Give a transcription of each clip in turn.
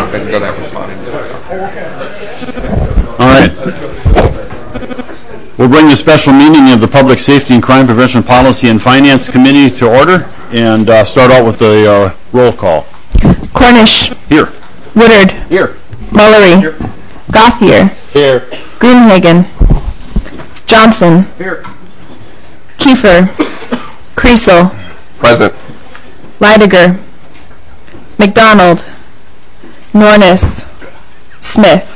I can go that responding. All right. We'll bring the special meeting of the Public Safety and Crime Prevention Policy and Finance Committee to order and start out with the roll call. Cornish. Here. Woodard. Here. Mullery. Here. Gothier. Here. Greenhagen. Johnson. Here. Kiefer. Kriesel. Present. Leidiger. McDonald. Nornis. Smith.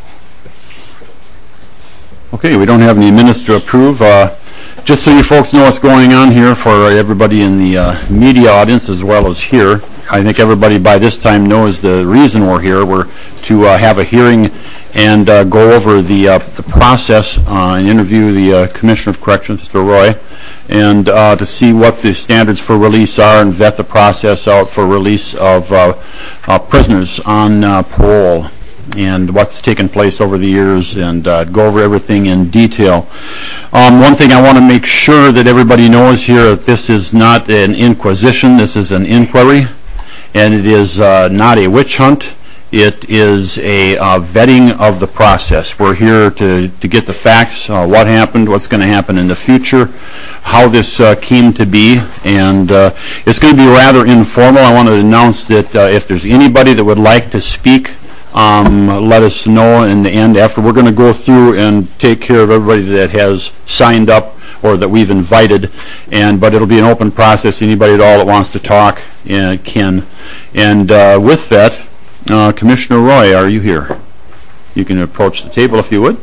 Okay, we don't have any minutes to approve. Just so you folks know what's going on here for everybody in the media audience as well as here, I think everybody by this time knows the reason we're here. We're to have a hearing and go over the process and interview the Commissioner of Corrections, Mr. Roy, and to see what the standards for release are and vet the process out for release of prisoners on parole and what's taken place over the years, and go over everything in detail. One thing I want to make sure that everybody knows here, that this is not an inquisition, this is an inquiry, and it is not a witch hunt. It is a vetting of the process. We're here to get the facts, what happened, what's going to happen in the future, how this came to be, and it's going to be rather informal. I want to announce that if there's anybody that would like to speak, let us know in the end after. We're going to go through and take care of everybody that has signed up or that we've invited, but it'll be an open process. Anybody at all that wants to talk can. And with that, Commissioner Roy, are you here? You can approach the table if you would.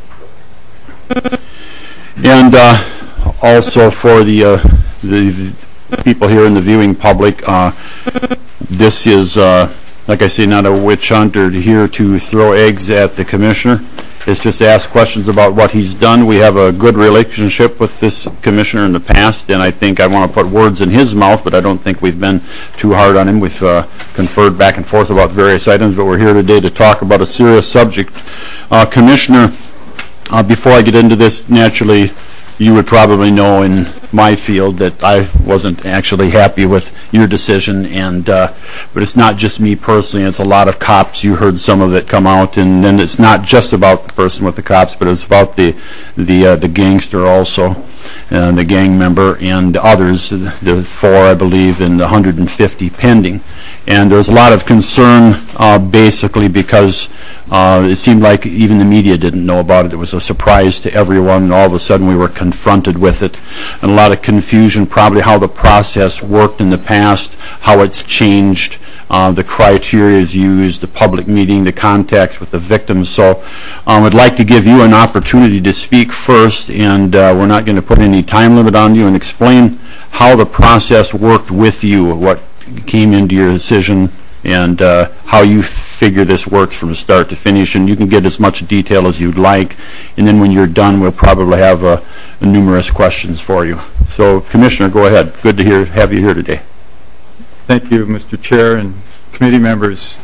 And also for the people here in the viewing public, this is like I say, not a witch hunt or here to throw eggs at the commissioner. It's just to ask questions about what he's done. We have a good relationship with this commissioner in the past, and I think I want to put words in his mouth, but I don't think we've been too hard on him. We've conferred back and forth about various items, but we're here today to talk about a serious subject. Commissioner, before I get into this, naturally, you would probably know in my field that I wasn't actually happy with your decision, and but it's not just me personally. It's a lot of cops. You heard some of it come out, and then it's not just about the person with the cops, but it's about the gangster also, the gang member, and others. The 4, I believe, and the 150 pending. And there's a lot of concern, basically, because it seemed like even the media didn't know about it. It was a surprise to everyone, and all of a sudden we were confronted with it. And a lot of confusion, probably how the process worked in the past, how it's changed, the criteria is used, the public meeting, the contacts with the victims. So I'd like to give you an opportunity to speak first, and we're not going to put any time limit on you, and explain how the process worked with you, what came into your decision, and how you figure this works from start to finish. And you can get as much detail as you'd like, and then when you're done, we'll probably have numerous questions for you. So, Commissioner, go ahead. Good to have you here today. Thank you, Mr. Chair and committee members.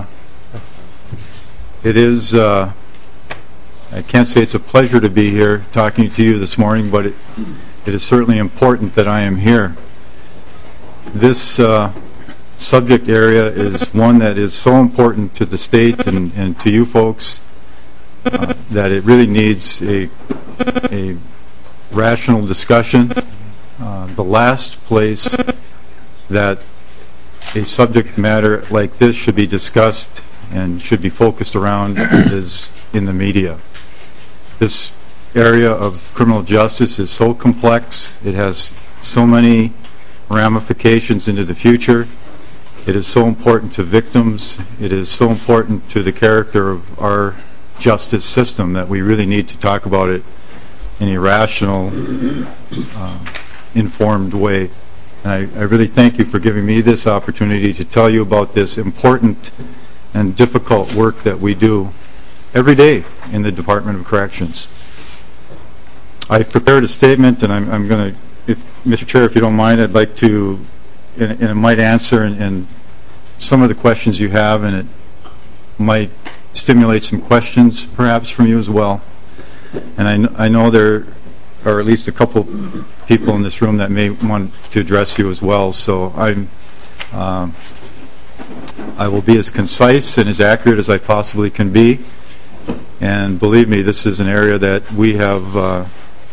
It is, I can't say it's a pleasure to be here talking to you this morning, but it is certainly important that I am here. This subject area is one that is so important to the state and to you folks that it really needs a rational discussion. The last place that a subject matter like this should be discussed and should be focused around is in the media. This area of criminal justice is so complex. It has so many ramifications into the future. It is so important to victims. It is so important to the character of our justice system that we really need to talk about it in a rational, informed way. And I really thank you for giving me this opportunity to tell you about this important and difficult work that we do every day in the Department of Corrections. I've prepared a statement, and I'm going to, Mr. Chair, if you don't mind, I'd like to, and it might answer and some of the questions you have, and it might stimulate some questions perhaps from you as well. And I know there are at least a couple people in this room that may want to address you as well. So I will be as concise and as accurate as I possibly can be. And believe me, this is an area that we have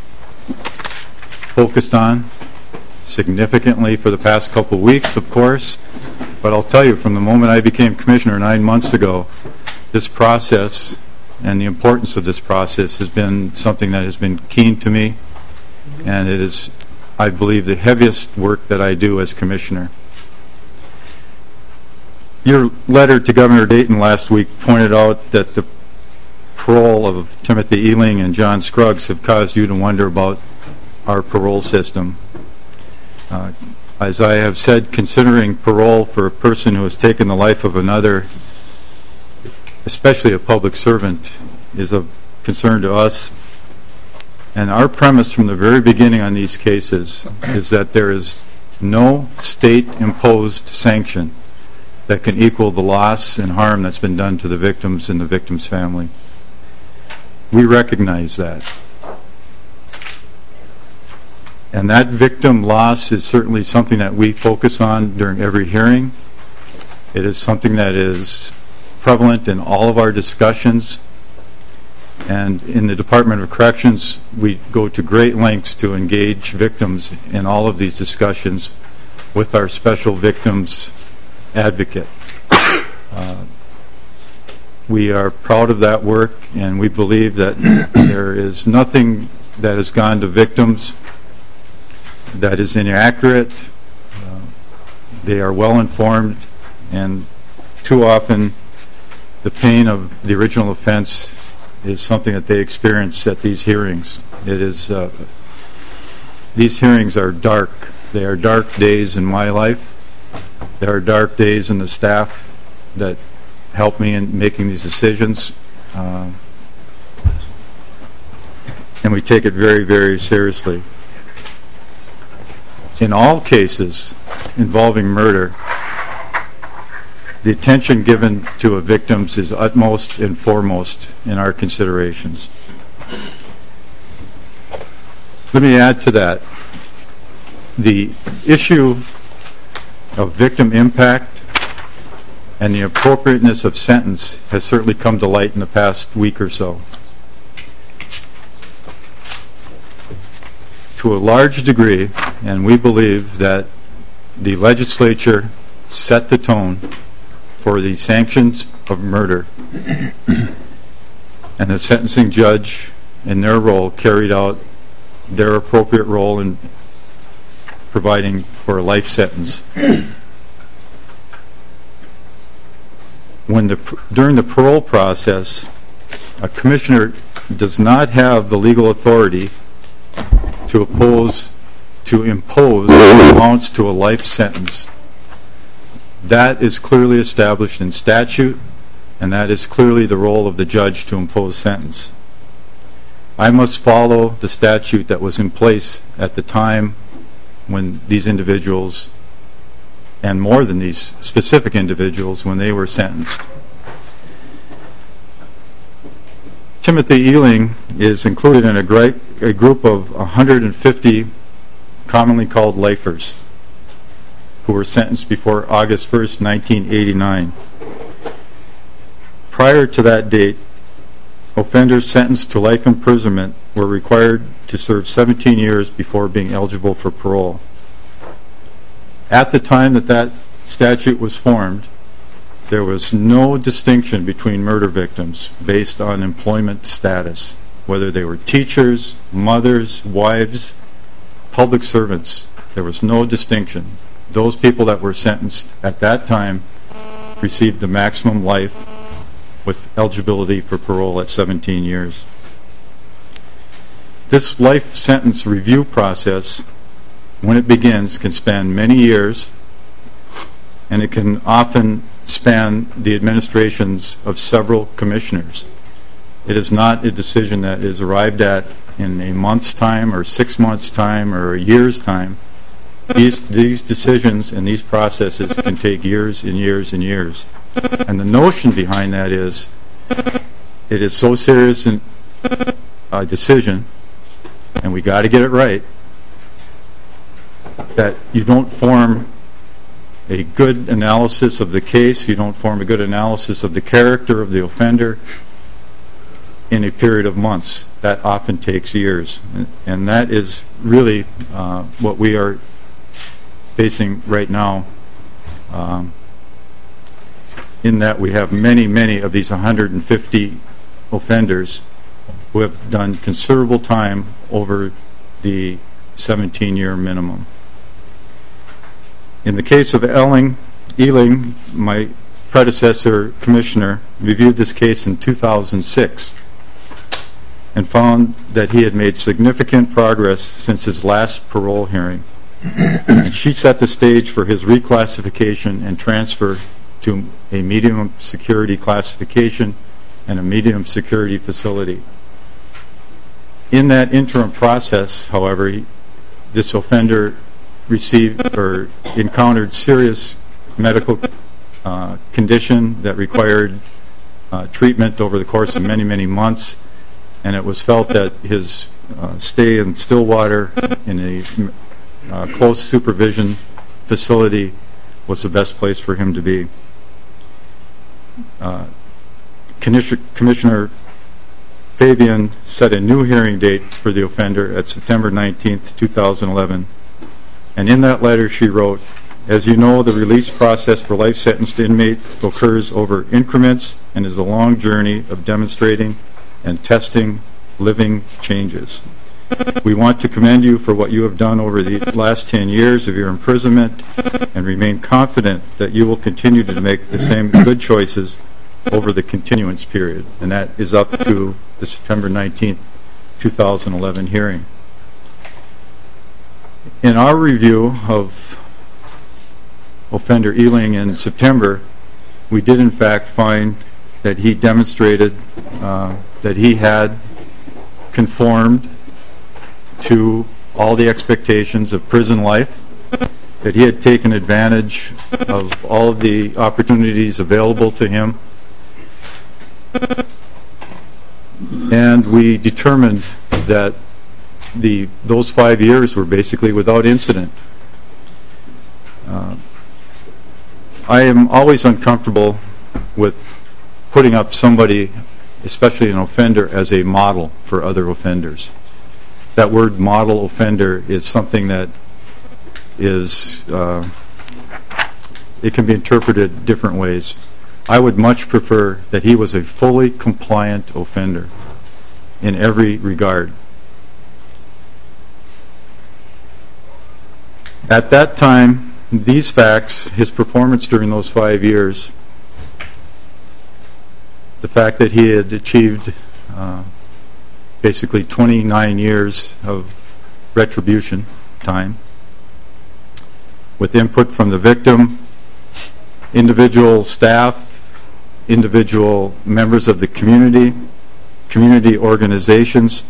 focused on significantly for the past couple of weeks, of course. But I'll tell you, from the moment I became commissioner 9 months ago, this process and the importance of this process has been something that has been keen to me, and it is, I believe, the heaviest work that I do as commissioner. Your letter to Governor Dayton last week pointed out that the parole of Timothy Ealing and John Scruggs have caused you to wonder about our parole system. As I have said, considering parole for a person who has taken the life of another, especially a public servant, is of concern to us. And our premise from the very beginning on these cases is that there is no state-imposed sanction that can equal the loss and harm that's been done to the victims and the victim's family. We recognize that. And that victim loss is certainly something that we focus on during every hearing. It is something that is prevalent in all of our discussions. And in the Department of Corrections, we go to great lengths to engage victims in all of these discussions with our special victims advocate. We are proud of that work, and we believe that there is nothing that has gone to victims that is inaccurate. They are well informed, and too often the pain of the original offense is something that they experience at these hearings. It is these hearings are dark. They are dark days in my life. There are dark days in the staff that help me in making these decisions, and we take it very, very seriously. In all cases involving murder, the attention given to a victim is utmost and foremost in our considerations. Let me add to that. The issue of victim impact and the appropriateness of sentence has certainly come to light in the past week or so. To a large degree, and we believe that the legislature set the tone for the sanctions of murder, and the sentencing judge in their role carried out their appropriate role in providing for a life sentence. During the parole process, a commissioner does not have the legal authority to impose amounts to a life sentence. That is clearly established in statute, and that is clearly the role of the judge to impose sentence. I must follow the statute that was in place at the time when these individuals, and more than these specific individuals, when they were sentenced. Timothy Ealing is included in a group of 150 commonly called lifers who were sentenced before August 1st, 1989. Prior to that date, offenders sentenced to life imprisonment were required to serve 17 years before being eligible for parole. At the time that statute was formed, there was no distinction between murder victims based on employment status, whether they were teachers, mothers, wives, public servants. There was no distinction. Those people that were sentenced at that time received the maximum life with eligibility for parole at 17 years. This life sentence review process, when it begins, can span many years, and it can often span the administrations of several commissioners. It is not a decision that is arrived at in a month's time or 6 months' time or a year's time. These decisions and these processes can take years and years and years. And the notion behind that is it is so serious a decision, and we got to get it right, that you don't form a good analysis of the case, you don't form a good analysis of the character of the offender in a period of months. That often takes years. And that is really what we are facing right now, in that we have many, many of these 150 offenders who have done considerable time over the 17-year minimum. In the case of Eling, my predecessor commissioner reviewed this case in 2006 and found that he had made significant progress since his last parole hearing. And she set the stage for his reclassification and transfer to a medium security classification and a medium security facility. In that interim process, however, this offender received or encountered serious medical condition that required treatment over the course of many, many months, and it was felt that his stay in Stillwater in a close supervision facility was the best place for him to be. Commissioner Fabian set a new hearing date for the offender at September 19th, 2011. And in that letter she wrote, "As you know, the release process for life-sentenced inmates occurs over increments and is a long journey of demonstrating and testing living changes. We want to commend you for what you have done over the last 10 years of your imprisonment and remain confident that you will continue to make the same good choices over the continuance period." And that is up to the September 19th, 2011 hearing. In our review of offender Eling in September, we did in fact find that he demonstrated that he had conformed to all the expectations of prison life, that he had taken advantage of all of the opportunities available to him, and we determined that those 5 years were basically without incident. I am always uncomfortable with putting up somebody, especially an offender, as a model for other offenders. That word model offender is something that is, it can be interpreted different ways. I would much prefer that he was a fully compliant offender in every regard. At that time, these facts, his performance during those 5 years, the fact that he had achieved basically 29 years of retribution time, with input from the victim, individual staff, individual members of the community, community organizations,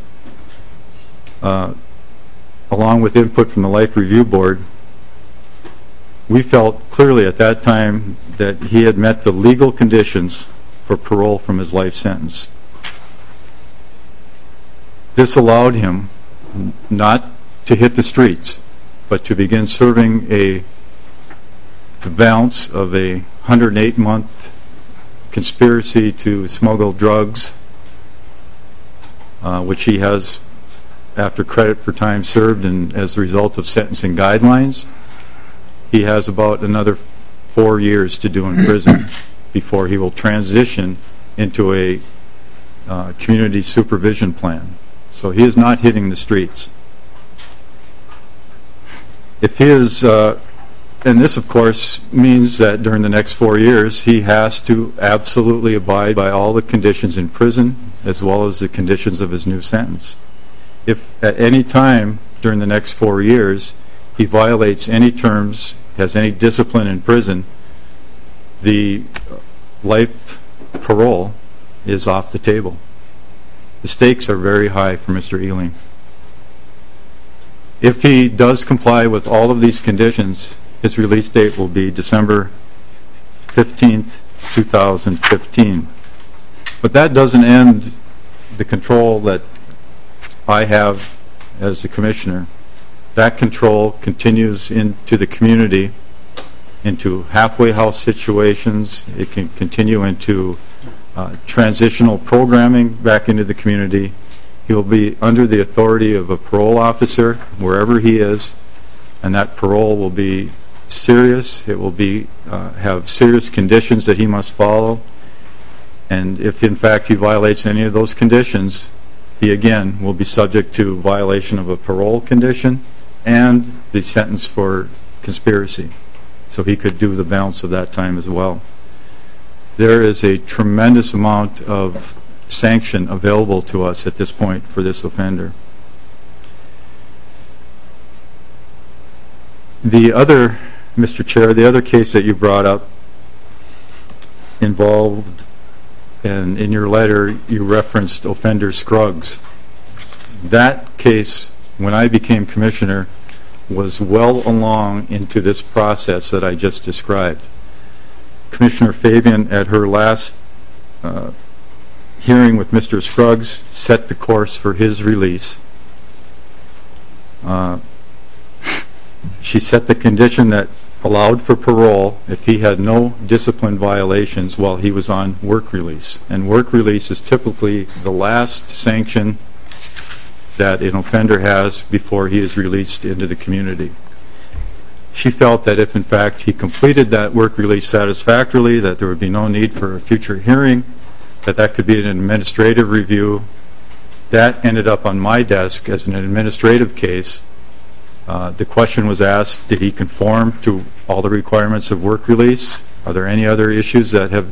along with input from the Life Review Board, we felt clearly at that time that he had met the legal conditions for parole from his life sentence. This allowed him not to hit the streets, but to begin serving the balance of a 108-month conspiracy to smuggle drugs, which he has after credit for time served, and as a result of sentencing guidelines, he has about another 4 years to do in prison before he will transition into a community supervision plan. So he is not hitting the streets. If he is, and this of course means that during the next 4 years he has to absolutely abide by all the conditions in prison as well as the conditions of his new sentence. If at any time during the next 4 years he violates any terms, has any discipline in prison, the life parole is off the table. The stakes are very high for Mr. Eling. If he does comply with all of these conditions, his release date will be December 15th, 2015. But that doesn't end the control that I have as the commissioner. That control continues into the community into halfway house situations. It can continue into transitional programming back into the community. He will be under the authority of a parole officer wherever he is, and that parole will be serious. It will be have serious conditions that he must follow. And if in fact he violates any of those conditions, he again will be subject to violation of a parole condition and the sentence for conspiracy. So he could do the balance of that time as well. There is a tremendous amount of sanction available to us at this point for this offender. The other, Mr. Chair, the other case that you brought up involved, and in your letter you referenced offender Scruggs. That case, when I became commissioner, was well along into this process that I just described. Commissioner Fabian, at her last hearing with Mr. Scruggs, set the course for his release. She set the condition that allowed for parole if he had no discipline violations while he was on work release. And work release is typically the last sanction that an offender has before he is released into the community. She felt that if in fact he completed that work release satisfactorily, that there would be no need for a future hearing, that could be an administrative review. That ended up on my desk as an administrative case. The question was asked, did he conform to all the requirements of work release? Are there any other issues that have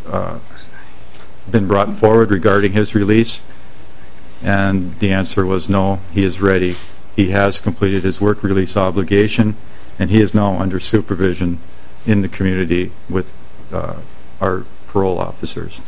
been brought forward regarding his release? And the answer was no, he is ready. He has completed his work release obligation, and he is now under supervision in the community with our parole officers.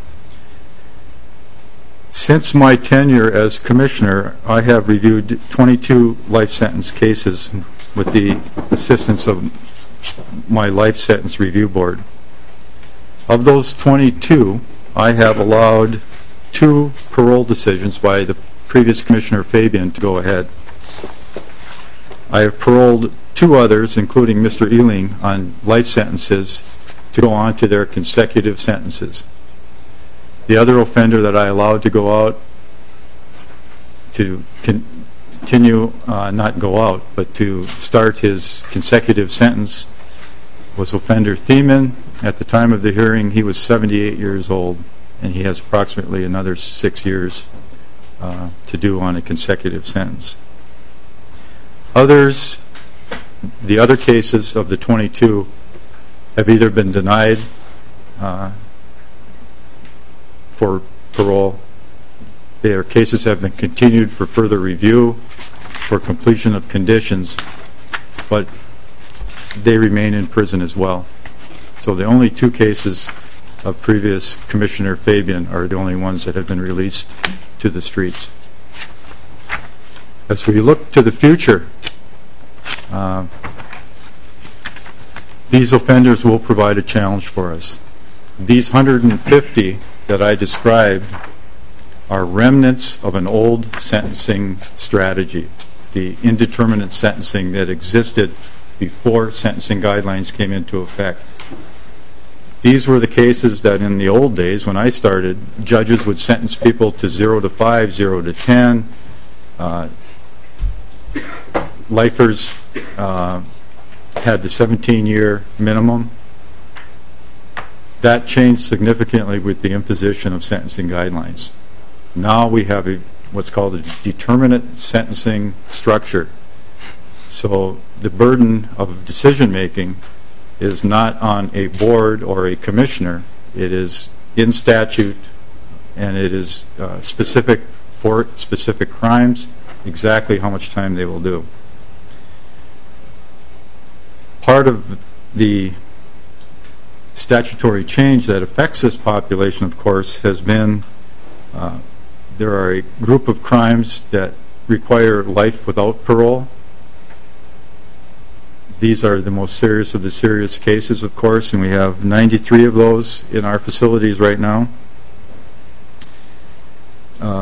Since my tenure as commissioner, I have reviewed 22 life sentence cases with the assistance of my life sentence review board. Of those 22, I have allowed 2 parole decisions by the previous Commissioner Fabian to go ahead. I have paroled 2 others, including Mr. Ealing, on life sentences to go on to their consecutive sentences. The other offender that I allowed to go out to continue, not go out, but to start his consecutive sentence was offender Thiemann. At the time of the hearing, he was 78 years old, and he has approximately another 6 years to do on a consecutive sentence. Others, the other cases of the 22 have either been denied for parole. Their cases have been continued for further review, for completion of conditions, but they remain in prison as well. So the only 2 cases of previous Commissioner Fabian are the only ones that have been released to the streets. As we look to the future, these offenders will provide a challenge for us. These 150 that I described are remnants of an old sentencing strategy, the indeterminate sentencing that existed before sentencing guidelines came into effect. These were the cases that in the old days, when I started, judges would sentence people to 0 to 5, 0 to 10. Lifers had the 17-year minimum. That changed significantly with the imposition of sentencing guidelines. Now we have what's called a determinate sentencing structure. So the burden of decision making is not on a board or a commissioner. It is in statute, and it is specific for specific crimes, exactly how much time they will do. Part of the statutory change that affects this population, of course, has been there are a group of crimes that require life without parole. These are the most serious of the serious cases, of course, and we have 93 of those in our facilities right now.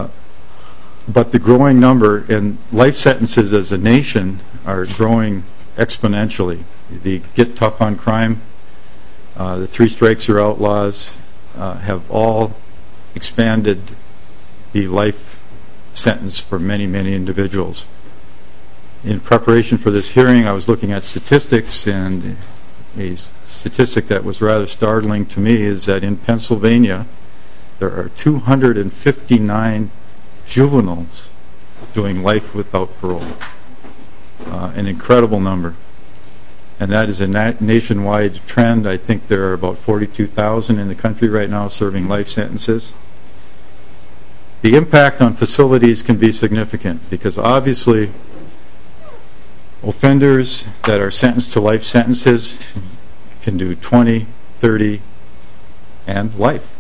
But the growing number, and life sentences as a nation are growing exponentially. The Get Tough on Crime, the Three Strikes You're Outlaws have all expanded the life sentence for many, many individuals. In preparation for this hearing, I was looking at statistics, and a statistic that was rather startling to me is that in Pennsylvania, there are 259 juveniles doing life without parole. An incredible number. And that is a nationwide trend. I think there are about 42,000 in the country right now serving life sentences. The impact on facilities can be significant because obviously offenders that are sentenced to life sentences can do 20, 30, and life.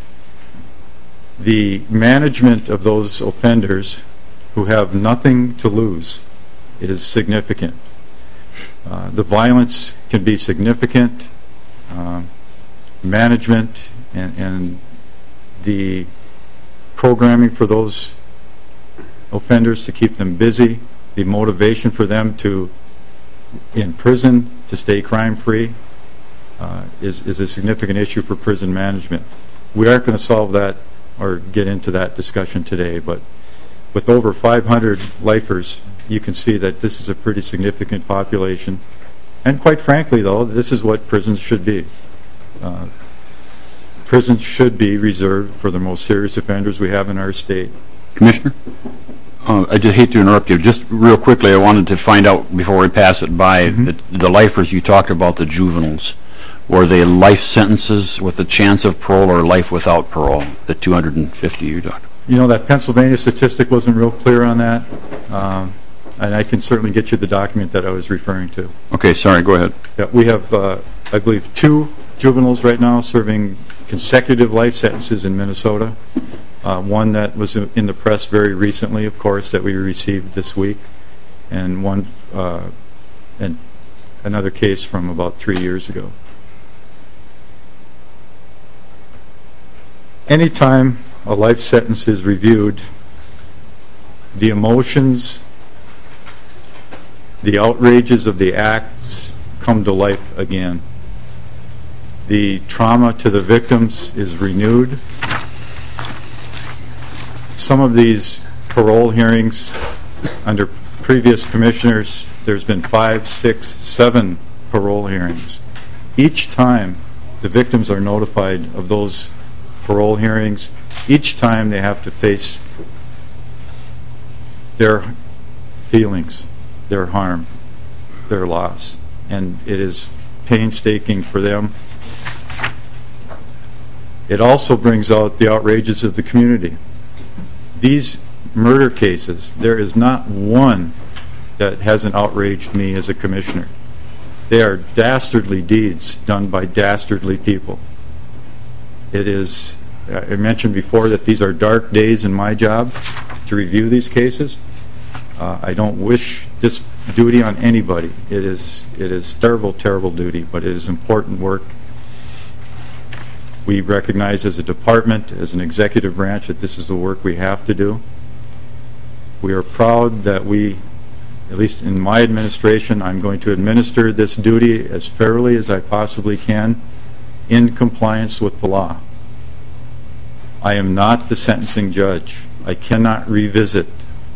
The management of those offenders who have nothing to lose is significant. The violence can be significant. Management and the programming for those offenders to keep them busy, the motivation for them to, in prison, to stay crime-free is a significant issue for prison management. We aren't going to solve that or get into that discussion today, but with over 500 lifers, you can see that this is a pretty significant population. And quite frankly, though, this is what prisons should be. Prisons should be reserved for the most serious offenders we have in our state. Commissioner? I just hate to interrupt you. Just real quickly, I wanted to find out before we pass it by, the lifers you talked about, the juveniles, were they life sentences with a chance of parole or life without parole, the 250 you talked about? You know, that Pennsylvania statistic wasn't real clear on that, and I can certainly get you the document that I was referring to. Okay, sorry, go ahead. Yeah, we have, I believe, 2 juveniles right now serving consecutive life sentences in Minnesota. One that was in the press very recently, of course, that we received this week, and one, and another case from about 3 years ago. Anytime a life sentence is reviewed, the emotions, the outrages of the acts come to life again. The trauma to the victims is renewed. Some of these parole hearings under previous commissioners, there's been 5, 6, 7 parole hearings. Each time the victims are notified of those parole hearings, each time they have to face their feelings, their harm, their loss, and it is painstaking for them. It also brings out the outrages of the community. These murder cases, there is not one that hasn't outraged me as a commissioner. They are dastardly deeds done by dastardly people. It is, I mentioned before that these are dark days in my job to review these cases. I don't wish this duty on anybody. It is terrible, terrible duty, but it is important work. We recognize as a department, as an executive branch, that this is the work we have to do. We are proud that we, at least in my administration, I'm going to administer this duty as fairly as I possibly can in compliance with the law. I am not the sentencing judge. I cannot revisit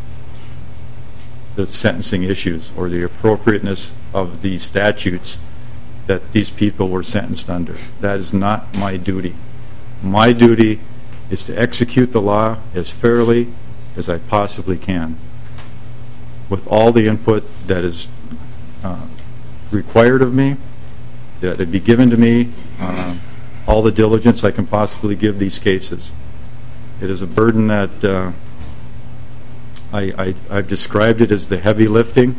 the sentencing issues or the appropriateness of the statutes that these people were sentenced under. That is not my duty. My duty is to execute the law as fairly as I possibly can, with all the input that is required of me, that it be given to me, all the diligence I can possibly give these cases. It is a burden that I've described it as the heavy lifting.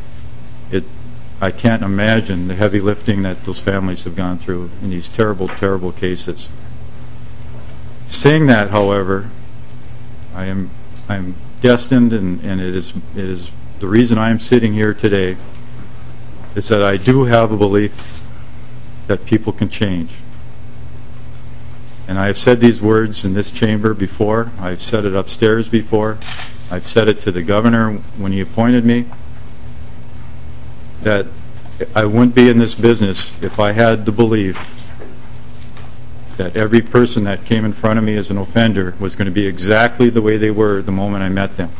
I can't imagine the heavy lifting that those families have gone through in these terrible, terrible cases. Saying that, however, I'm destined, and it is the reason I am sitting here today, is that I do have a belief that people can change. And I have said these words in this chamber before. I've said it upstairs before. I've said it to the governor when he appointed me. that I wouldn't be in this business if I had the belief that every person that came in front of me as an offender was going to be exactly the way they were the moment I met them.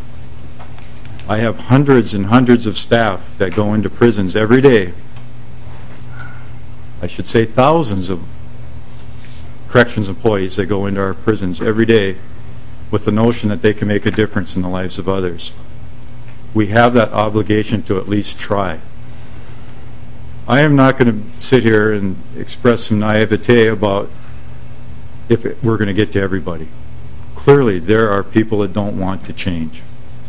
I have hundreds and hundreds of staff that go into prisons every day. I should say thousands of corrections employees that go into our prisons every day with the notion that they can make a difference in the lives of others. We have that obligation to at least try. I am not going to sit here and express some naivete about if we're going to get to everybody. Clearly, there are people that don't want to change.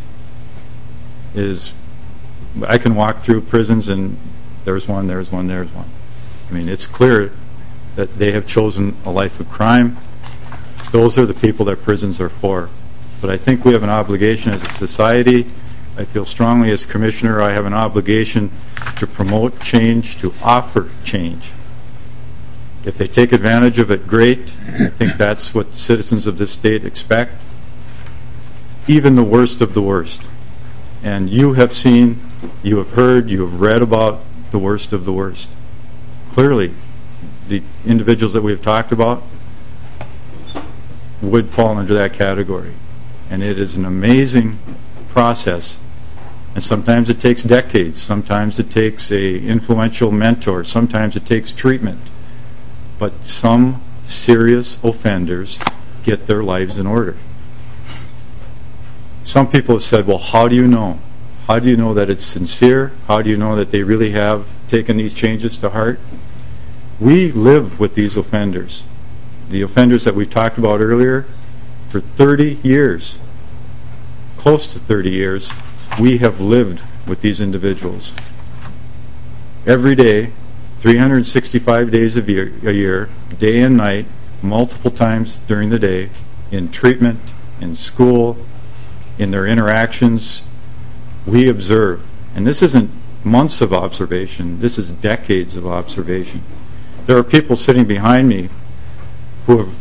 I can walk through prisons and there's one. I mean, it's clear that they have chosen a life of crime. Those are the people that prisons are for. But I think we have an obligation as a society. I feel strongly as commissioner I have an obligation to promote change, to offer change. If they take advantage of it, great. I think that's what citizens of this state expect. Even the worst of the worst. And you have seen, you have heard, you have read about the worst of the worst. Clearly, the individuals that we have talked about would fall into that category. And it is an amazing process. And sometimes it takes decades. Sometimes it takes an influential mentor. Sometimes it takes treatment. But some serious offenders get their lives in order. Some people have said, well, how do you know? How do you know that it's sincere? How do you know that they really have taken these changes to heart? We live with these offenders. The offenders that we talked about earlier, for 30 years, close to 30 years, we have lived with these individuals. Every day, 365 days a year, day and night, multiple times during the day, in treatment, in school, in their interactions, we observe. And this isn't months of observation, this is decades of observation. There are people sitting behind me who have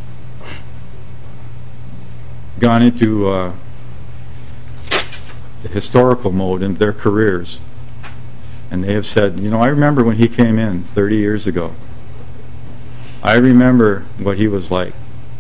gone into the historical mode in their careers. And they have said, you know, I remember when he came in 30 years ago. I remember what he was like.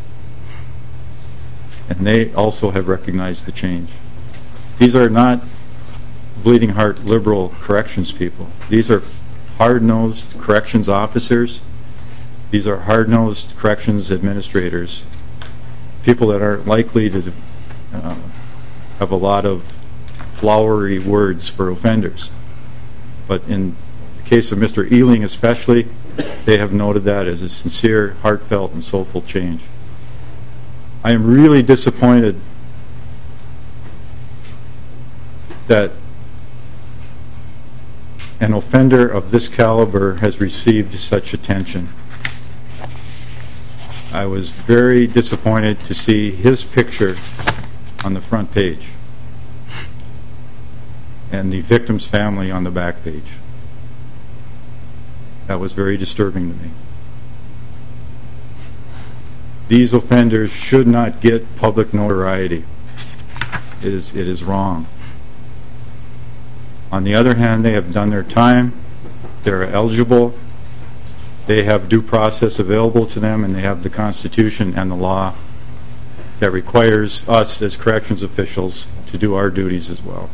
And they also have recognized the change. These are not bleeding heart liberal corrections people. These are hard-nosed corrections officers. These are hard-nosed corrections administrators. People that aren't likely to have a lot of flowery words for offenders. But in the case of Mr. Ealing especially, they have noted that as a sincere, heartfelt, and soulful change. I am really disappointed that an offender of this caliber has received such attention. I was very disappointed to see his picture on the front page and the victim's family on the back page. That was very disturbing to me. These offenders should not get public notoriety. It is wrong. On the other hand, they have done their time, they're eligible, they have due process available to them, and they have the Constitution and the law that requires us as corrections officials to do our duties as well.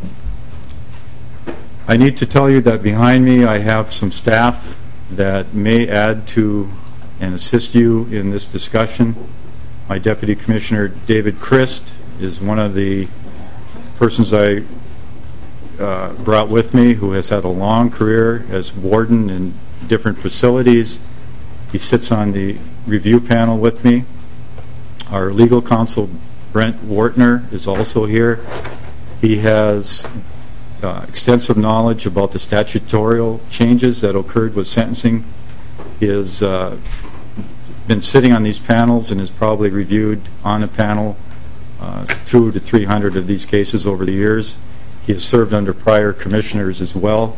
I need to tell you that behind me I have some staff that may add to and assist you in this discussion. My Deputy Commissioner David Christ is one of the persons I brought with me who has had a long career as warden in different facilities. He sits on the review panel with me. Our legal counsel Brent Wartner is also here. He has extensive knowledge about the statutorial changes that occurred with sentencing. He has been sitting on these panels and has probably reviewed on a panel 200 to 300 of these cases over the years. He has served under prior commissioners as well.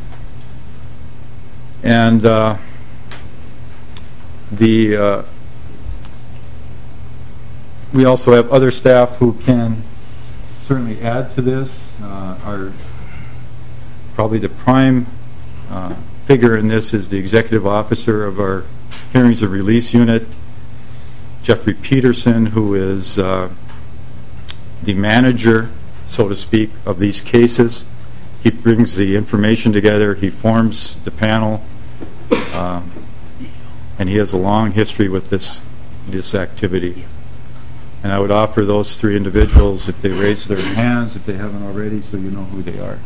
And we also have other staff who can certainly add to this. Our Probably the prime figure in this is the executive officer of our Hearings of Release Unit, Jeffrey Peterson, who is the manager, so to speak, of these cases. He brings the information together, he forms the panel, and he has a long history with this activity. And I would offer those three individuals, if they raise their hands, if they haven't already, so you know who they are.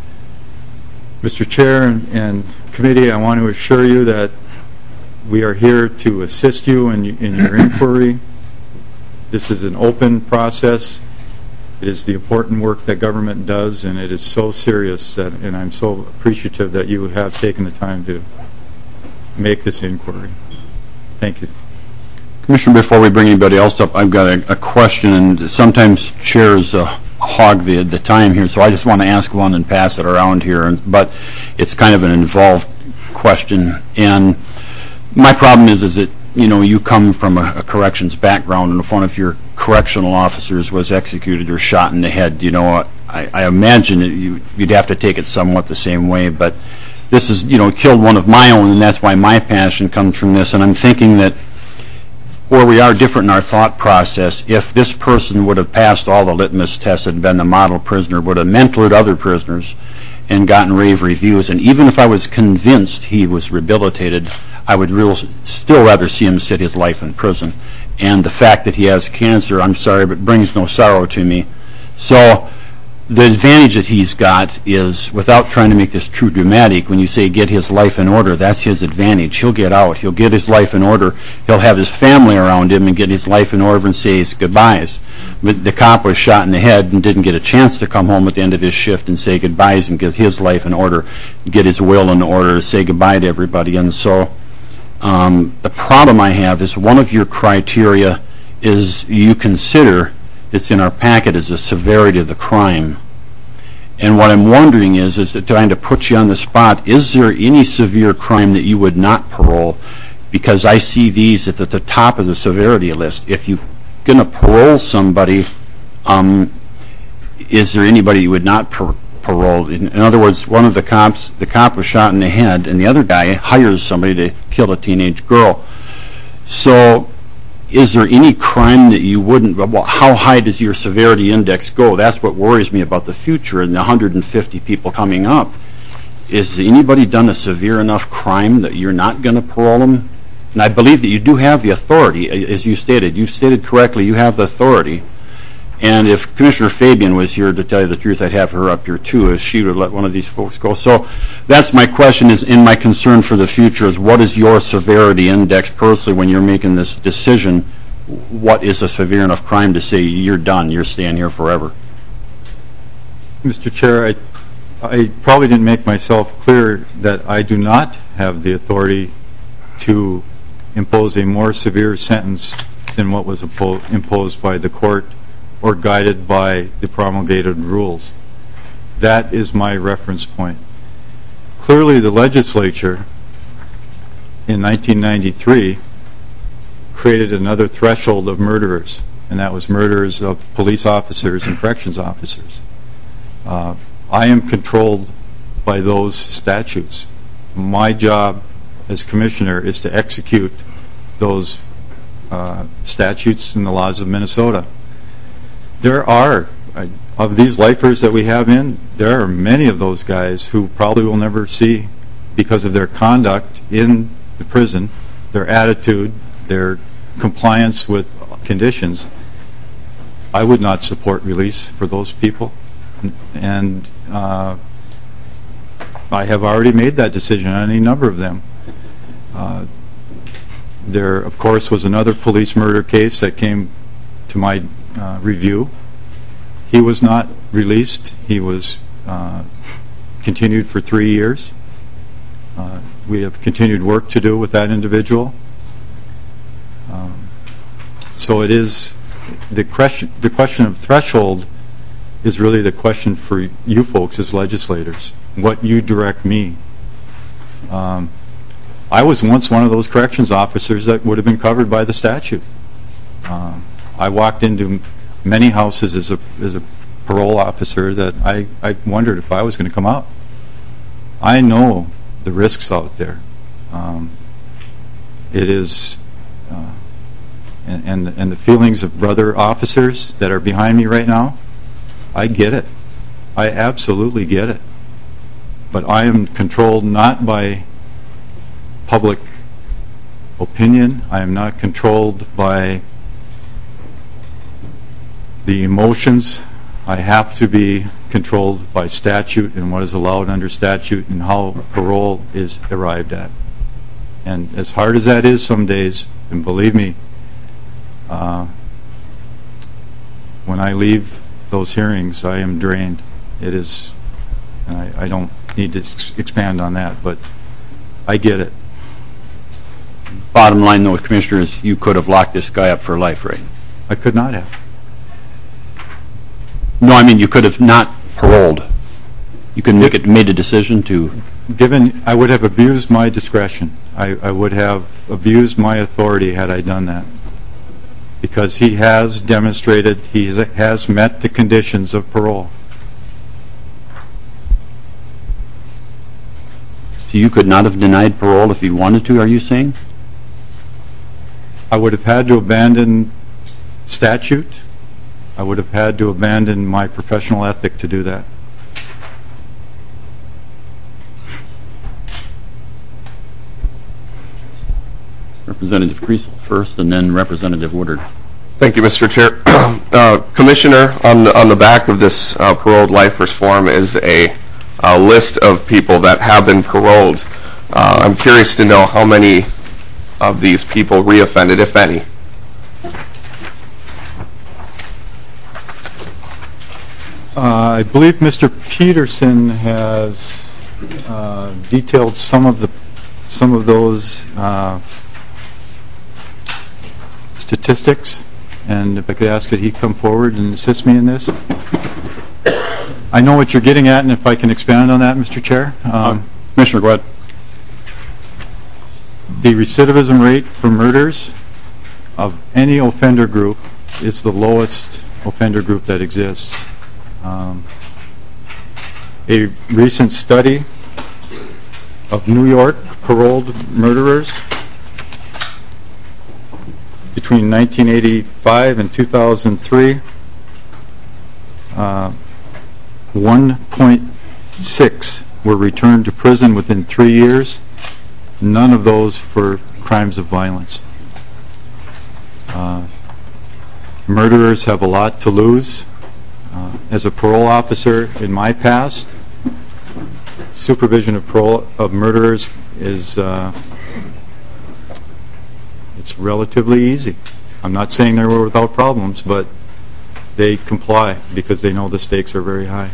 Mr. Chair and committee, I want to assure you that we are here to assist you in your inquiry. This is an open process. It is the important work that government does, and it is so serious and I'm so appreciative that you have taken the time to make this inquiry. Thank you. Commissioner, before we bring anybody else up, I've got a question, and sometimes chairs hog the time here, so I just want to ask one and pass it around here, but it's kind of an involved question. And my problem is that, you know, you come from a corrections background, and if one of your correctional officers was executed or shot in the head, you know, I imagine you'd have to take it somewhat the same way, but this is, you know, killed one of my own, and that's why my passion comes from this. And I'm thinking that where we are different in our thought process, if this person would have passed all the litmus tests and been the model prisoner, would have mentored other prisoners and gotten rave reviews, and even if I was convinced he was rehabilitated, I would still rather see him sit his life in prison. And the fact that he has cancer, I'm sorry, but brings no sorrow to me. So the advantage that he's got is, without trying to make this too dramatic, when you say get his life in order, that's his advantage. He'll get out. He'll get his life in order. He'll have his family around him and get his life in order and say his goodbyes. But the cop was shot in the head and didn't get a chance to come home at the end of his shift and say goodbyes and get his life in order, get his will in order to say goodbye to everybody. And so the problem I have is one of your criteria is you consider, it's in our packet, as the severity of the crime. And what I'm wondering is trying to put you on the spot, is there any severe crime that you would not parole? Because I see these at the top of the severity list. If you're going to parole somebody, is there anybody you would not parole? In other words, one of the cop was shot in the head, and the other guy hires somebody to kill a teenage girl. So is there any crime that you wouldn't, well, how high does your severity index go? That's what worries me about the future and the 150 people coming up. Is anybody done a severe enough crime that you're not going to parole them? And I believe that you do have the authority, as you stated. You stated correctly, you have the authority. And if Commissioner Fabian was here, to tell you the truth, I'd have her up here too, if she would let one of these folks go. So that's my question, is in my concern for the future, is what is your severity index personally when you're making this decision? What is a severe enough crime to say you're done, you're staying here forever? Mr. Chair, I probably didn't make myself clear that I do not have the authority to impose a more severe sentence than what was imposed by the court or guided by the promulgated rules. That is my reference point. Clearly, the legislature in 1993 created another threshold of murderers, and that was murderers of police officers and corrections officers. I am controlled by those statutes. My job as commissioner is to execute those statutes and the laws of Minnesota. There are, of these lifers that we have in, there are many of those guys who probably will never see, because of their conduct in the prison, their attitude, their compliance with conditions. I would not support release for those people, and I have already made that decision on any number of them. There, of course, was another police murder case that came to my review. He was not released. He was continued for 3 years. We have continued work to do with that individual. So it is the question of threshold is really the question for you folks as legislators. What you direct me. I was once one of those corrections officers that would have been covered by the statute. I walked into many houses as a parole officer that I wondered if I was going to come out. I know the risks out there. It is, and the feelings of brother officers that are behind me right now, I get it. I absolutely get it. But I am controlled not by public opinion. I am not controlled by the emotions. I have to be controlled by statute and what is allowed under statute and how parole is arrived at. And as hard as that is some days, and believe me, when I leave those hearings, I am drained. It is, and I don't need to expand on that, but I get it. Bottom line, though, Commissioner, is you could have locked this guy up for life, right? I could not have. No, I mean, you could have not paroled. You could have made a decision to... Given, I would have abused my discretion. I would have abused my authority had I done that. Because he has demonstrated, he has met the conditions of parole. So you could not have denied parole if you wanted to, are you saying? I would have had to abandon statute. I would have had to abandon my professional ethic to do that. Representative Creasel first, and then Representative Woodard. Thank you, Mr. Chair. Commissioner, on the back of this paroled lifers form is a list of people that have been paroled. I'm curious to know how many of these people reoffended, if any. I believe Mr. Peterson has detailed some of those statistics, and if I could ask that he come forward and assist me in this. I know what you're getting at, and if I can expand on that, Mr. Chair. Commissioner, go ahead. The recidivism rate for murders of any offender group is the lowest offender group that exists. A recent study of New York paroled murderers between 1985 and 2003, 1.6 were returned to prison within 3 years, none of those for crimes of violence. Murderers have a lot to lose. As a parole officer in my past, supervision of parole of murderers is it's relatively easy. I'm not saying they were without problems, but they comply because they know the stakes are very high.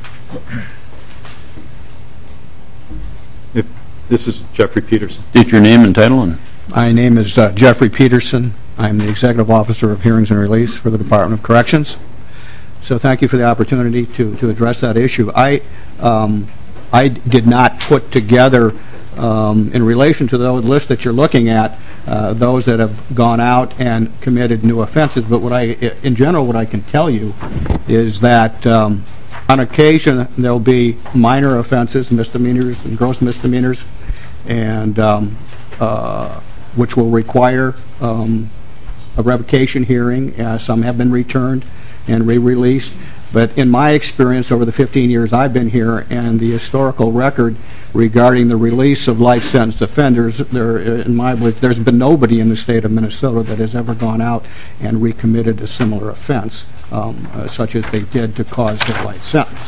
This is Jeffrey Peterson. State your name and title. My name is Jeffrey Peterson. I'm the Executive Officer of Hearings and Release for the Department of Corrections. So thank you for the opportunity to address that issue. I did not put together, in relation to the list that you're looking at, those that have gone out and committed new offenses. But in general, what I can tell you is that on occasion there'll be minor offenses, misdemeanors and gross misdemeanors, and which will require a revocation hearing. Some have been returned and re-released. But in my experience over the 15 years I've been here and the historical record regarding the release of life sentence offenders, in my belief, there's been nobody in the state of Minnesota that has ever gone out and recommitted a similar offense, such as they did to cause their life sentence.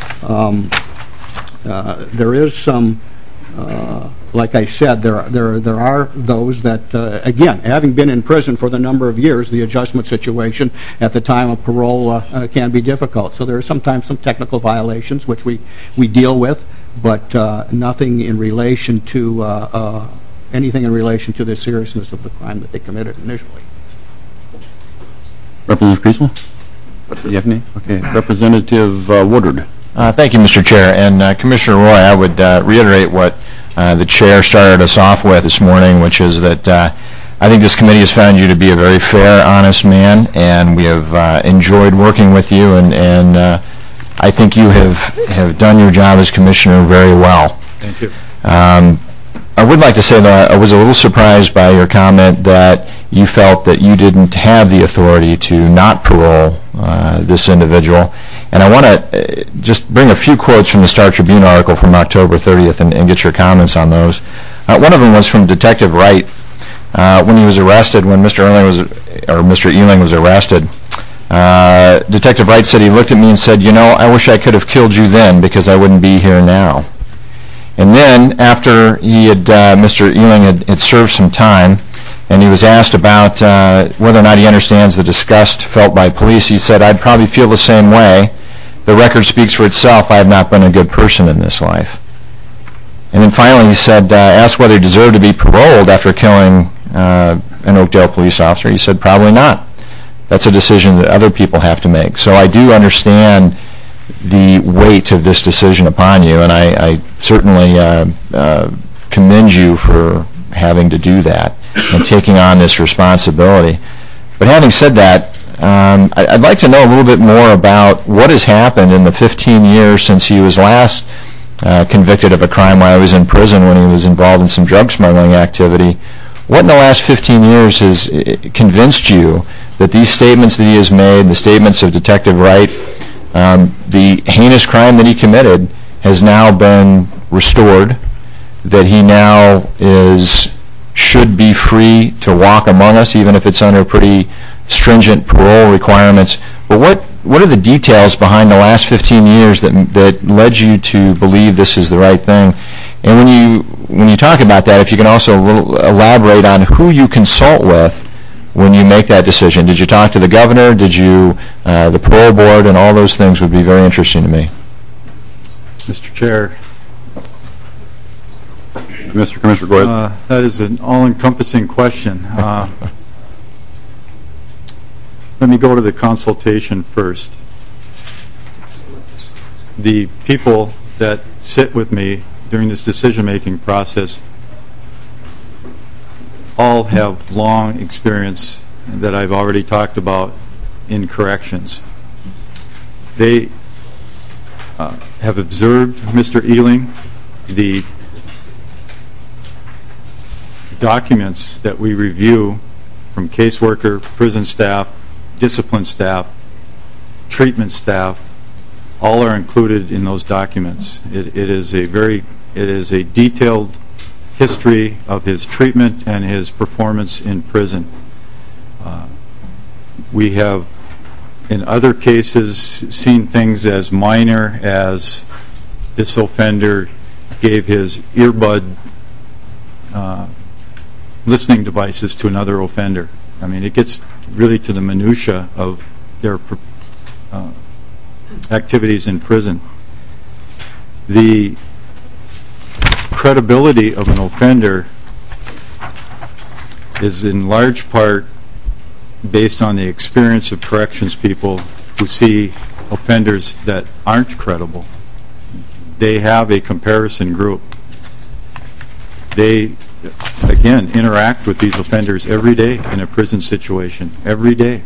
There is some, like I said, there are those that, again, having been in prison for the number of years, the adjustment situation at the time of parole can be difficult. So there are sometimes some technical violations which we deal with, but nothing in relation to anything in relation to the seriousness of the crime that they committed initially. Representative Creasel? Do you have any? Okay. Representative Woodard. Thank you, Mr. Chair. And Commissioner Roy, I would reiterate what the Chair started us off with this morning, which is that I think this committee has found you to be a very fair, honest man, and we have enjoyed working with you, and I think you have done your job as Commissioner very well. Thank you. I would like to say that I was a little surprised by your comment that you felt that you didn't have the authority to not parole this individual. And I want to just bring a few quotes from the Star Tribune article from October 30th and get your comments on those. One of them was from Detective Wright when he was arrested, when Mr. Ealing was arrested. Detective Wright said he looked at me and said, "You know, I wish I could have killed you then because I wouldn't be here now." And then, after Mr. Ealing had served some time, and he was asked about whether or not he understands the disgust felt by police, he said, "I'd probably feel the same way. The record speaks for itself. I have not been a good person in this life." And then finally he said, asked whether he deserved to be paroled after killing an Oakdale police officer. He said, "Probably not. That's a decision that other people have to make." So I do understand the weight of this decision upon you, and I certainly commend you for having to do that and taking on this responsibility. But having said that, I'd like to know a little bit more about what has happened in the 15 years since he was last convicted of a crime while he was in prison when he was involved in some drug smuggling activity. What in the last 15 years has convinced you that these statements that he has made, the statements of Detective Wright, the heinous crime that he committed has now been restored, that he now should be free to walk among us, even if it's under pretty stringent parole requirements? But what are the details behind the last 15 years that led you to believe this is the right thing? And when you talk about that, if you can also elaborate on who you consult with when you make that decision. Did you talk to the governor? Did you, the parole board, and all those things would be very interesting to me. Mr. Chair. Mr. Commissioner, go ahead. That is an all-encompassing question. Let me go to the consultation first. The people that sit with me during this decision-making process all have long experience that I've already talked about in corrections. They have observed Mr. Ealing. The documents that we review from caseworker, prison staff, discipline staff, treatment staff, all are included in those documents. It is a detailed history of his treatment and his performance in prison. We have, in other cases, seen things as minor as this offender gave his earbud listening devices to another offender. I mean, it gets really to the minutia of their activities in prison. The credibility of an offender is in large part based on the experience of corrections people who see offenders that aren't credible. They have a comparison group. They, again, interact with these offenders every day in a prison situation, every day.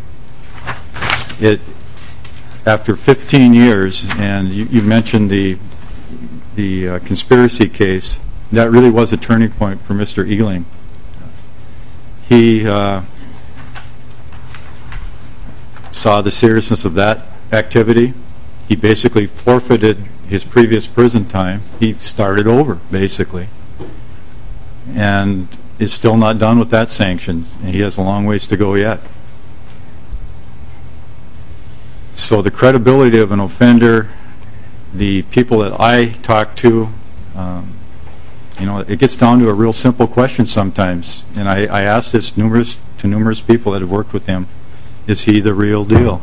After 15 years, and you mentioned the conspiracy case, that really was a turning point for Mr. Ealing. He saw the seriousness of that activity. He basically forfeited his previous prison time. He started over, basically, and is still not done with that sanction. He has a long ways to go yet. So the credibility of an offender, the people that I talk to, it gets down to a real simple question sometimes. And I ask this to numerous people that have worked with him: is he the real deal?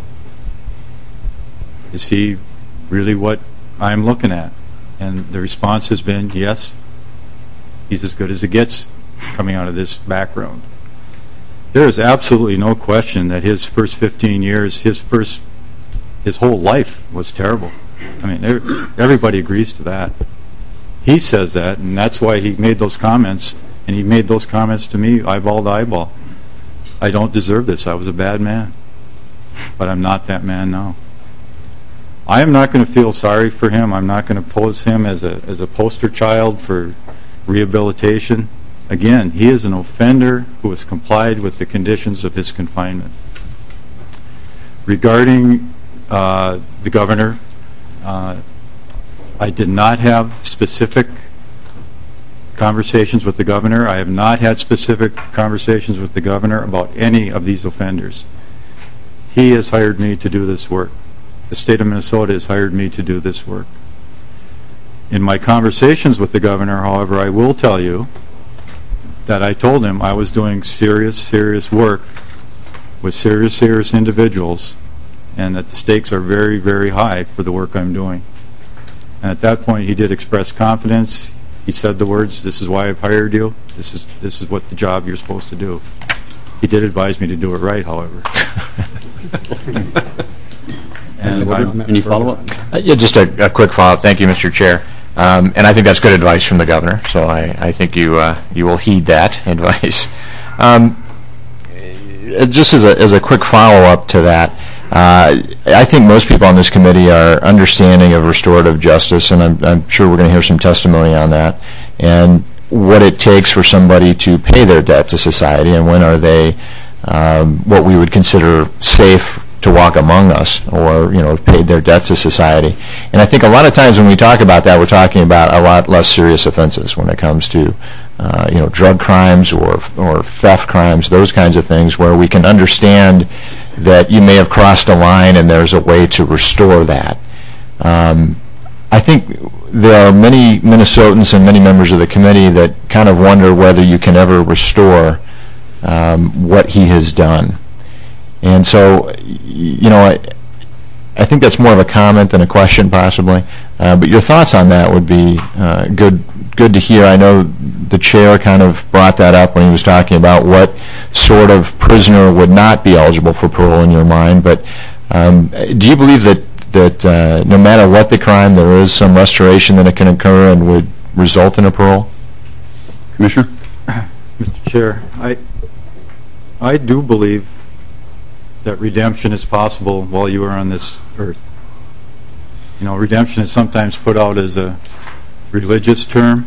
Is he really what I'm looking at? And the response has been, yes, he's as good as it gets coming out of this background. There is absolutely no question that his first 15 years, his whole life was terrible. I mean, everybody agrees to that. He says that, and that's why he made those comments, and he made those comments to me eyeball to eyeball. I don't deserve this. I was a bad man, but I'm not that man now. I am not going to feel sorry for him. I'm not going to pose him as a poster child for rehabilitation. Again, he is an offender who has complied with the conditions of his confinement. Regarding the governor, I did not have specific conversations with the governor. I have not had specific conversations with the governor about any of these offenders. He has hired me to do this work. The state of Minnesota has hired me to do this work. In my conversations with the governor, however, I will tell you that I told him I was doing serious work with serious individuals, and that the stakes are very high for the work I'm doing. And at that point, he did express confidence. He said the words, "This is why I've hired you. This is what the job you're supposed to do." He did advise me to do it right, however. Any follow-up? Yeah, just a quick follow-up. Thank you, Mr. Chair. And I think that's good advice from the governor, so I think you will heed that advice. Just as a quick follow-up to that, I think most people on this committee are understanding of restorative justice, and I'm sure we're going to hear some testimony on that, and what it takes for somebody to pay their debt to society, and when are they what we would consider safe to walk among us, or paid their debt to society. And I think a lot of times when we talk about that, we're talking about a lot less serious offenses when it comes to drug crimes or theft crimes, those kinds of things, where we can understand that you may have crossed a line and there's a way to restore that. I think there are many Minnesotans and many members of the committee that kind of wonder whether you can ever restore what he has done. And so, I think that's more of a comment than a question, possibly. But your thoughts on that would be good to hear. I know the chair kind of brought that up when he was talking about what sort of prisoner would not be eligible for parole in your mind. But do you believe that no matter what the crime, there is some restoration that it can occur and would result in a parole? Commissioner? Mr. Chair, I do believe that redemption is possible while you are on this earth. Redemption is sometimes put out as a religious term.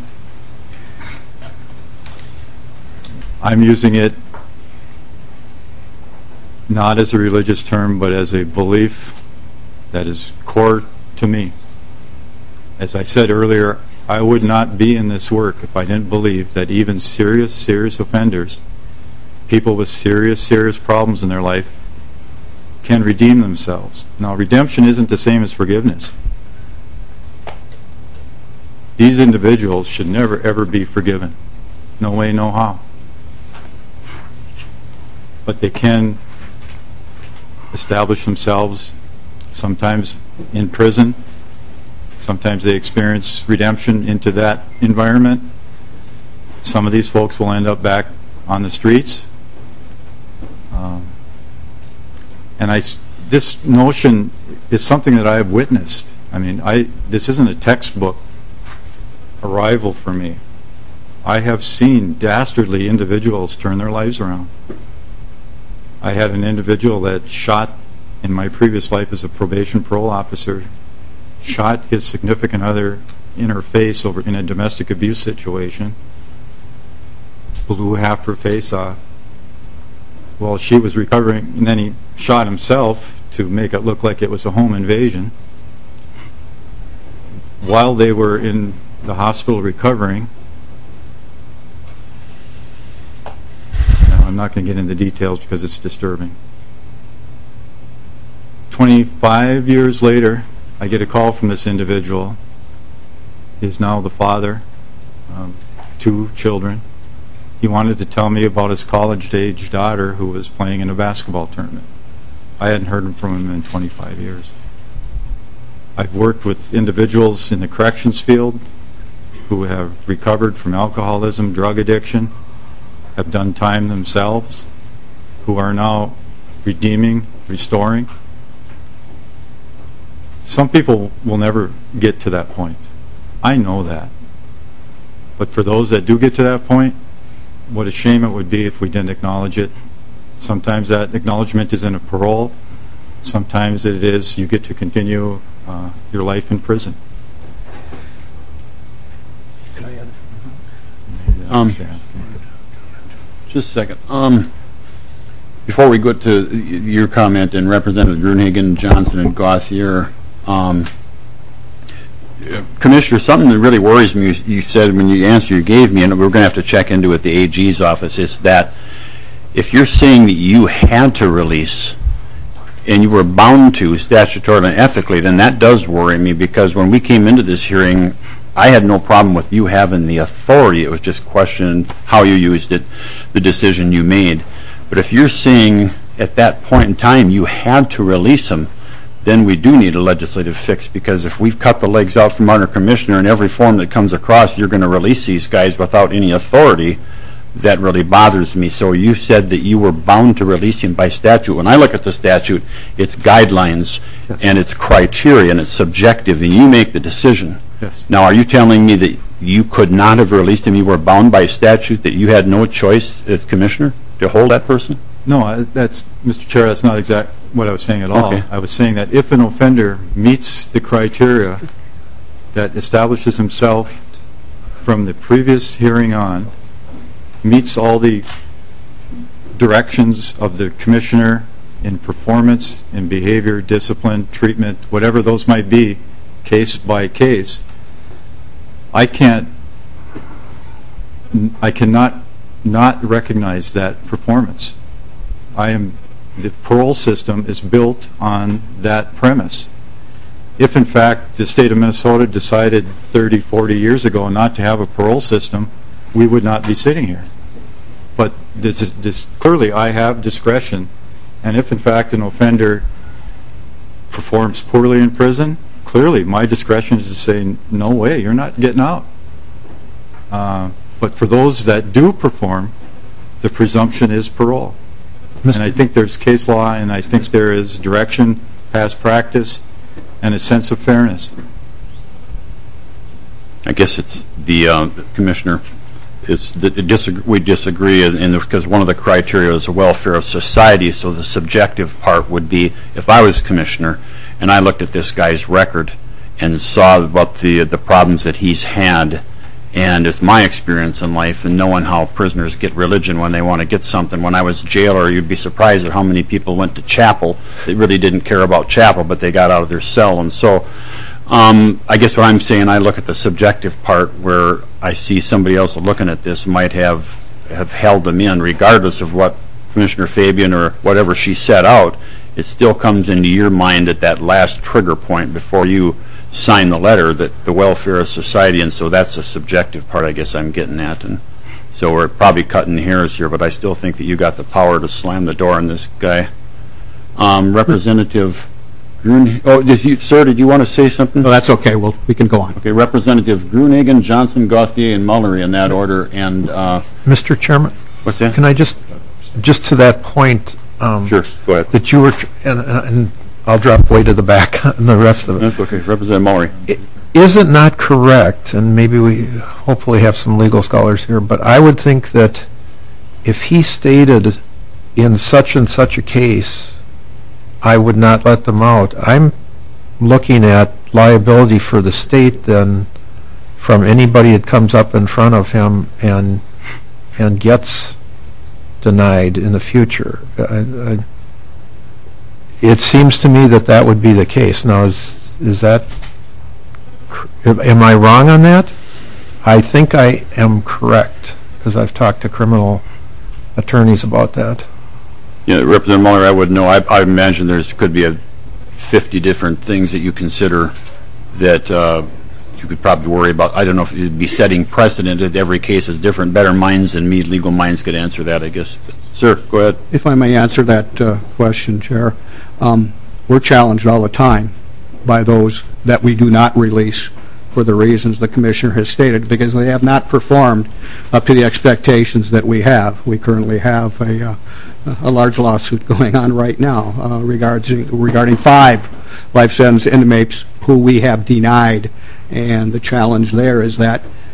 I'm using it not as a religious term, but as a belief that is core to me. As I said earlier, I would not be in this work if I didn't believe that even serious offenders, people with serious problems in their life, can redeem themselves. Now, redemption isn't the same as forgiveness. These individuals should never, ever be forgiven. No way, no how. But they can establish themselves, sometimes in prison. Sometimes they experience redemption into that environment. Some of these folks will end up back on the streets. And this notion is something that I have witnessed. I mean, this isn't a textbook arrival for me. I have seen dastardly individuals turn their lives around. I had an individual that shot, in my previous life as a probation parole officer, shot his significant other in her face over in a domestic abuse situation, blew half her face off while she was recovering, and then he shot himself to make it look like it was a home invasion. While they were in the hospital recovering, now, I'm not going to get into details because it's disturbing. 25 years later, I get a call from this individual. He is now the father of 2 children. He wanted to tell me about his college-age daughter who was playing in a basketball tournament. I hadn't heard from him in 25 years. I've worked with individuals in the corrections field who have recovered from alcoholism, drug addiction, have done time themselves, who are now redeeming, restoring. Some people will never get to that point. I know that. But for those that do get to that point, what a shame it would be if we didn't acknowledge it. Sometimes that acknowledgement is in a parole. Sometimes it is you get to continue your life in prison. Just a second. Before we go to your comment, and Representative Gruenhagen, Johnson, and Gauthier, Commissioner, something that really worries me, you said when you answer you gave me, and we're going to have to check into with the AG's office, is that if you're saying that you had to release and you were bound to statutorily and ethically, then that does worry me, because when we came into this hearing, I had no problem with you having the authority. It was just questioning how you used it, the decision you made. But if you're saying at that point in time you had to release them, then we do need a legislative fix, because if we've cut the legs out from under Commissioner in every form that comes across, you're going to release these guys without any authority. That really bothers me. So you said that you were bound to release him by statute. When I look at the statute, it's guidelines, yes, and it's criteria, and it's subjective, and you make the decision. Yes. Now, are you telling me that you could not have released him? You were bound by statute, that you had no choice as Commissioner to hold that person? No, that's, Mr. Chair, that's not exactly what I was saying at all. Okay. I was saying that if an offender meets the criteria that establishes himself from the previous hearing on, meets all the directions of the Commissioner in performance, in behavior, discipline, treatment, whatever those might be, case by case, I cannot not recognize that performance. The parole system is built on that premise. If in fact the state of Minnesota decided 30, 40 years ago not to have a parole system, we would not be sitting here. But this clearly I have discretion, and if in fact an offender performs poorly in prison, clearly my discretion is to say, no way, you're not getting out. But for those that do perform, the presumption is parole. And I think there's case law, and I think there is direction, past practice, and a sense of fairness. I guess it's the Commissioner. We disagree, because one of the criteria is the welfare of society, so the subjective part would be, if I was Commissioner and I looked at this guy's record and saw about the problems that he's had, and it's my experience in life and knowing how prisoners get religion when they want to get something. When I was jailer, you'd be surprised at how many people went to chapel that really didn't care about chapel, but they got out of their cell. And so I guess what I'm saying, I look at the subjective part where I see somebody else looking at this might have held them in, regardless of what Commissioner Fabian or whatever she set out. It still comes into your mind at that last trigger point before you sign the letter that the welfare of society, and so that's the subjective part I guess I'm getting at. And so we're probably cutting hairs here, but I still think that you got the power to slam the door on this guy. Representative Gruenhagen, sir, did you want to say something? No, that's okay. Well, we can go on. Okay, Representative Gruenhagen, Johnson, Gauthier, and Mullery in that order. And Mr. Chairman, what's that? Can I just to that point? Sure, go ahead. That you were, and I'll drop way to the back and the rest of it. That's okay. Representative Mullery. Is it not correct, and maybe we hopefully have some legal scholars here, but I would think that if he stated in such and such a case, I would not let them out, I'm looking at liability for the state then from anybody that comes up in front of him and gets denied in the future. It seems to me that that would be the case. Now, is that, am I wrong on that? I think I am correct, because I've talked to criminal attorneys about that. Yeah, Representative Muller, I would know. I imagine could be 50 different things that you consider that you could probably worry about. I don't know if you'd be setting precedent that every case is different. Better minds than me, legal minds, could answer that, I guess. But, sir, go ahead. If I may answer that question, Chair. We're challenged all the time by those that we do not release for the reasons the Commissioner has stated, because they have not performed up to the expectations that we have. We currently have a large lawsuit going on right now regarding 5 life sentence inmates who we have denied, and the challenge there is that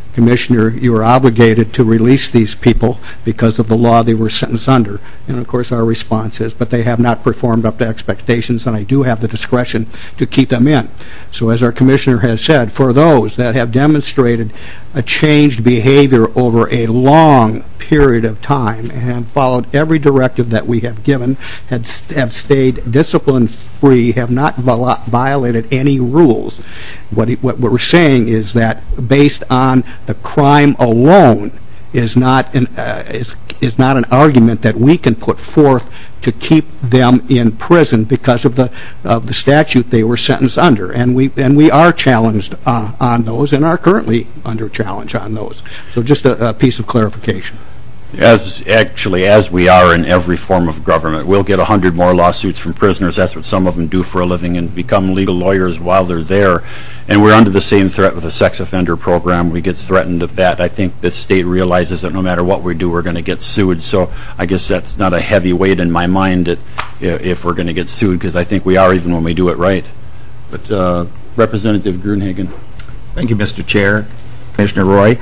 Commissioner, you are obligated to release these people because of the law they were sentenced under. And of course our response is, but they have not performed up to expectations, and I do have the discretion to keep them in. So as our Commissioner has said, for those that have demonstrated a changed behavior over a long period of time and have followed every directive that we have given, have stayed discipline-free, have not violated any rules, what we're saying is that based on the crime alone is not an argument that we can put forth to keep them in prison because of the statute they were sentenced under, and we are challenged on those and are currently under challenge on those. So just a piece of clarification. As we are in every form of government, we'll get 100 more lawsuits from prisoners. That's what some of them do for a living, and become legal lawyers while they're there. And we're under the same threat with the sex offender program. We get threatened of that. I think the state realizes that no matter what we do, we're going to get sued. So I guess that's not a heavy weight in my mind that if we're going to get sued, because I think we are even when we do it right. But Representative Gruenhagen. Thank you, Mr. Chair. Commissioner Roy.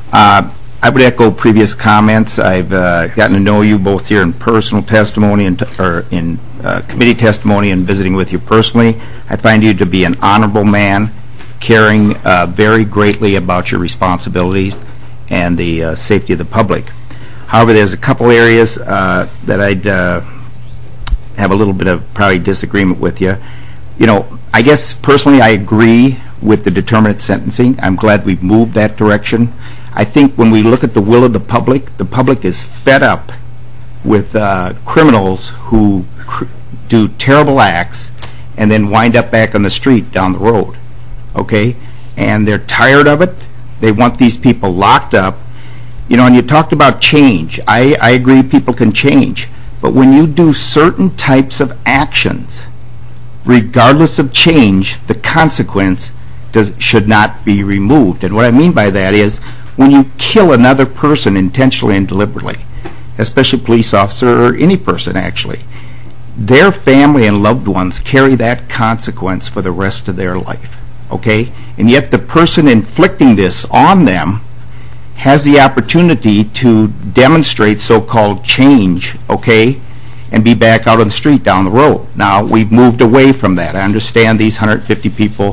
I would echo previous comments. I've gotten to know you both here in personal testimony or in committee testimony and visiting with you personally. I find you to be an honorable man, caring very greatly about your responsibilities and the safety of the public. However, there's a couple areas that I'd have a little bit of probably disagreement with you. You know, I guess personally I agree with the determinate sentencing. I'm glad we've moved that direction. I think when we look at the will of the public is fed up with criminals who do terrible acts and then wind up back on the street down the road, okay? And they're tired of it. They want these people locked up. You know, and you talked about change. I agree people can change. But when you do certain types of actions, regardless of change, the consequence should not be removed. And what I mean by that is, when you kill another person intentionally and deliberately, especially a police officer or any person actually, their family and loved ones carry that consequence for the rest of their life, okay? And yet the person inflicting this on them has the opportunity to demonstrate so-called change, okay, and be back out on the street down the road. Now, we've moved away from that. I understand these 150 people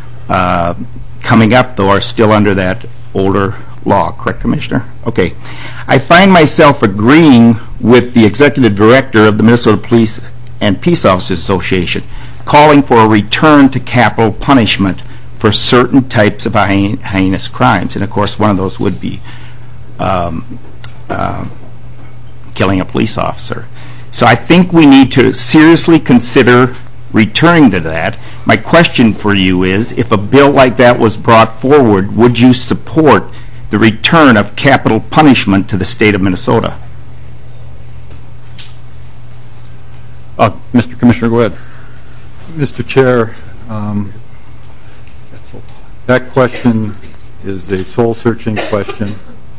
coming up, though, are still under that older law, correct, Commissioner? Okay. I find myself agreeing with the executive director of the Minnesota Police and Peace Officers Association, calling for a return to capital punishment for certain types of heinous crimes. And of course, one of those would be killing a police officer. So I think we need to seriously consider returning to that. My question for you is, if a bill like that was brought forward, would you support the return of capital punishment to the state of Minnesota? Mr. Commissioner, go ahead. Mr. Chair, that question is a soul-searching question.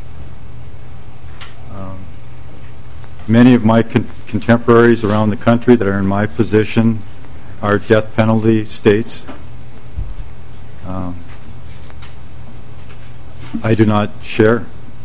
Many of my contemporaries around the country that are in my position are death penalty states. I do not share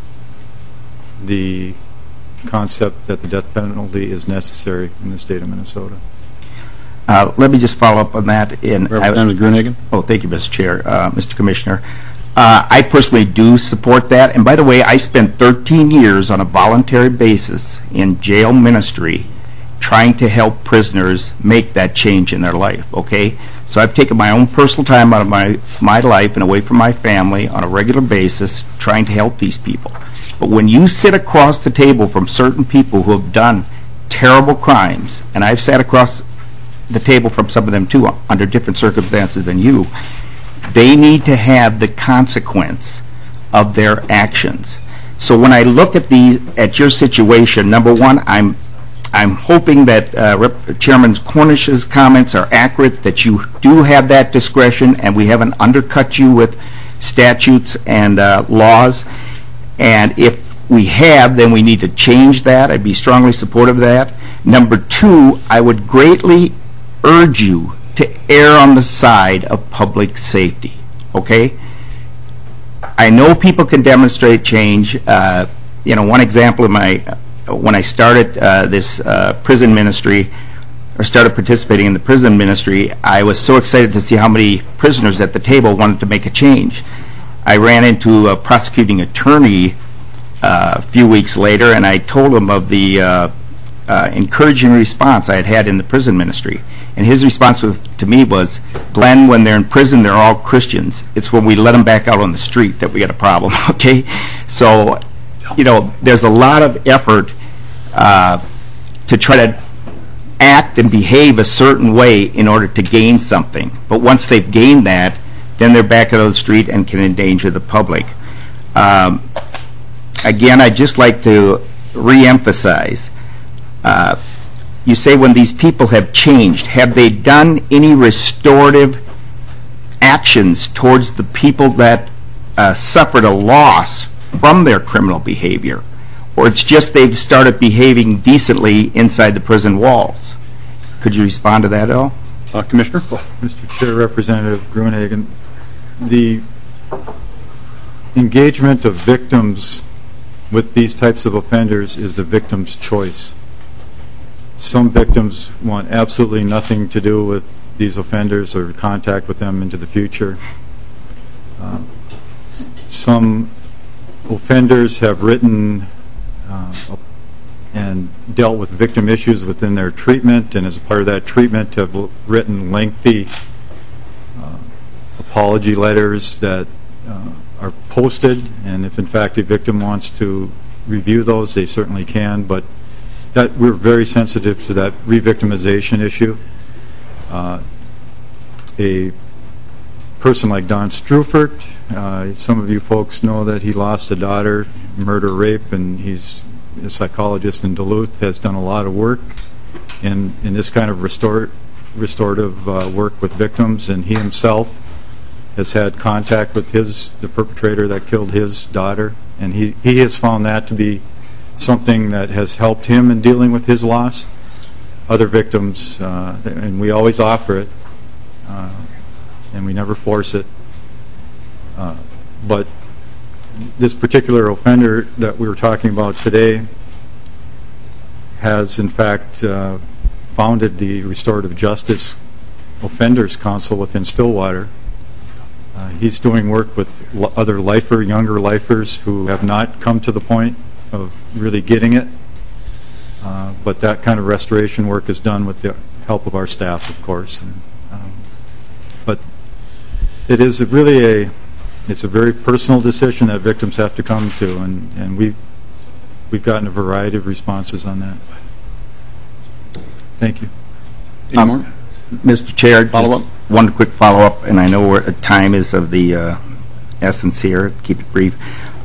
the concept that the death penalty is necessary in the state of Minnesota. Let me just follow up on that. Representative Gruenhagen. Oh, thank you, Mr. Chair, Mr. Commissioner. I personally do support that. And by the way, I spent 13 years on a voluntary basis in jail ministry trying to help prisoners make that change in their life, okay? So I've taken my own personal time out of my life and away from my family on a regular basis trying to help these people. But when you sit across the table from certain people who have done terrible crimes, and I've sat across the table from some of them too under different circumstances than you, they need to have the consequence of their actions. So when I look at your situation, number one, I'm hoping that Chairman Cornish's comments are accurate, that you do have that discretion and we haven't undercut you with statutes and laws. And if we have, then we need to change that. I'd be strongly supportive of that. Number two, I would greatly urge you to err on the side of public safety, okay? I know people can demonstrate change. One example of when I started this prison ministry, or started participating in the prison ministry, I was so excited to see how many prisoners at the table wanted to make a change. I ran into a prosecuting attorney a few weeks later, and I told him of the encouraging response I had in the prison ministry. And his response to me was, Glenn, when they're in prison, they're all Christians. It's when we let them back out on the street that we got a problem, okay? So, there's a lot of effort to try to act and behave a certain way in order to gain something. But once they've gained that, then they're back out on the street and can endanger the public. Again, I'd just like to re-emphasize, you say when these people have changed, have they done any restorative actions towards the people that suffered a loss from their criminal behavior? Or it's just they've started behaving decently inside the prison walls? Could you respond to that at all? Commissioner? Mr. Chair, Representative Gruenhagen, the engagement of victims with these types of offenders is the victim's choice. Some victims want absolutely nothing to do with these offenders or contact with them into the future. Some offenders have written and dealt with victim issues within their treatment, and as a part of that treatment have written lengthy apology letters that are posted, and if in fact a victim wants to review those, they certainly can, but that we're very sensitive to that re-victimization issue. A person like Don Strufert, some of you folks know that he lost a daughter, murder, rape, and he's a psychologist in Duluth, has done a lot of work in this kind of restorative work with victims, and he himself has had contact with the perpetrator that killed his daughter, and he has found that to be something that has helped him in dealing with his loss. Other victims, and we always offer it, and we never force it, but this particular offender that we were talking about today has in fact founded the Restorative Justice Offenders Council within Stillwater. He's doing work with other younger lifers who have not come to the point of really getting it, but that kind of restoration work is done with the help of our staff, of course. But it is really it's a very personal decision that victims have to come to, and we've gotten a variety of responses on that. Thank you. Any more? Mr. Chair, Follow-up? one quick follow-up, and I know time is of the essence here. Keep it brief.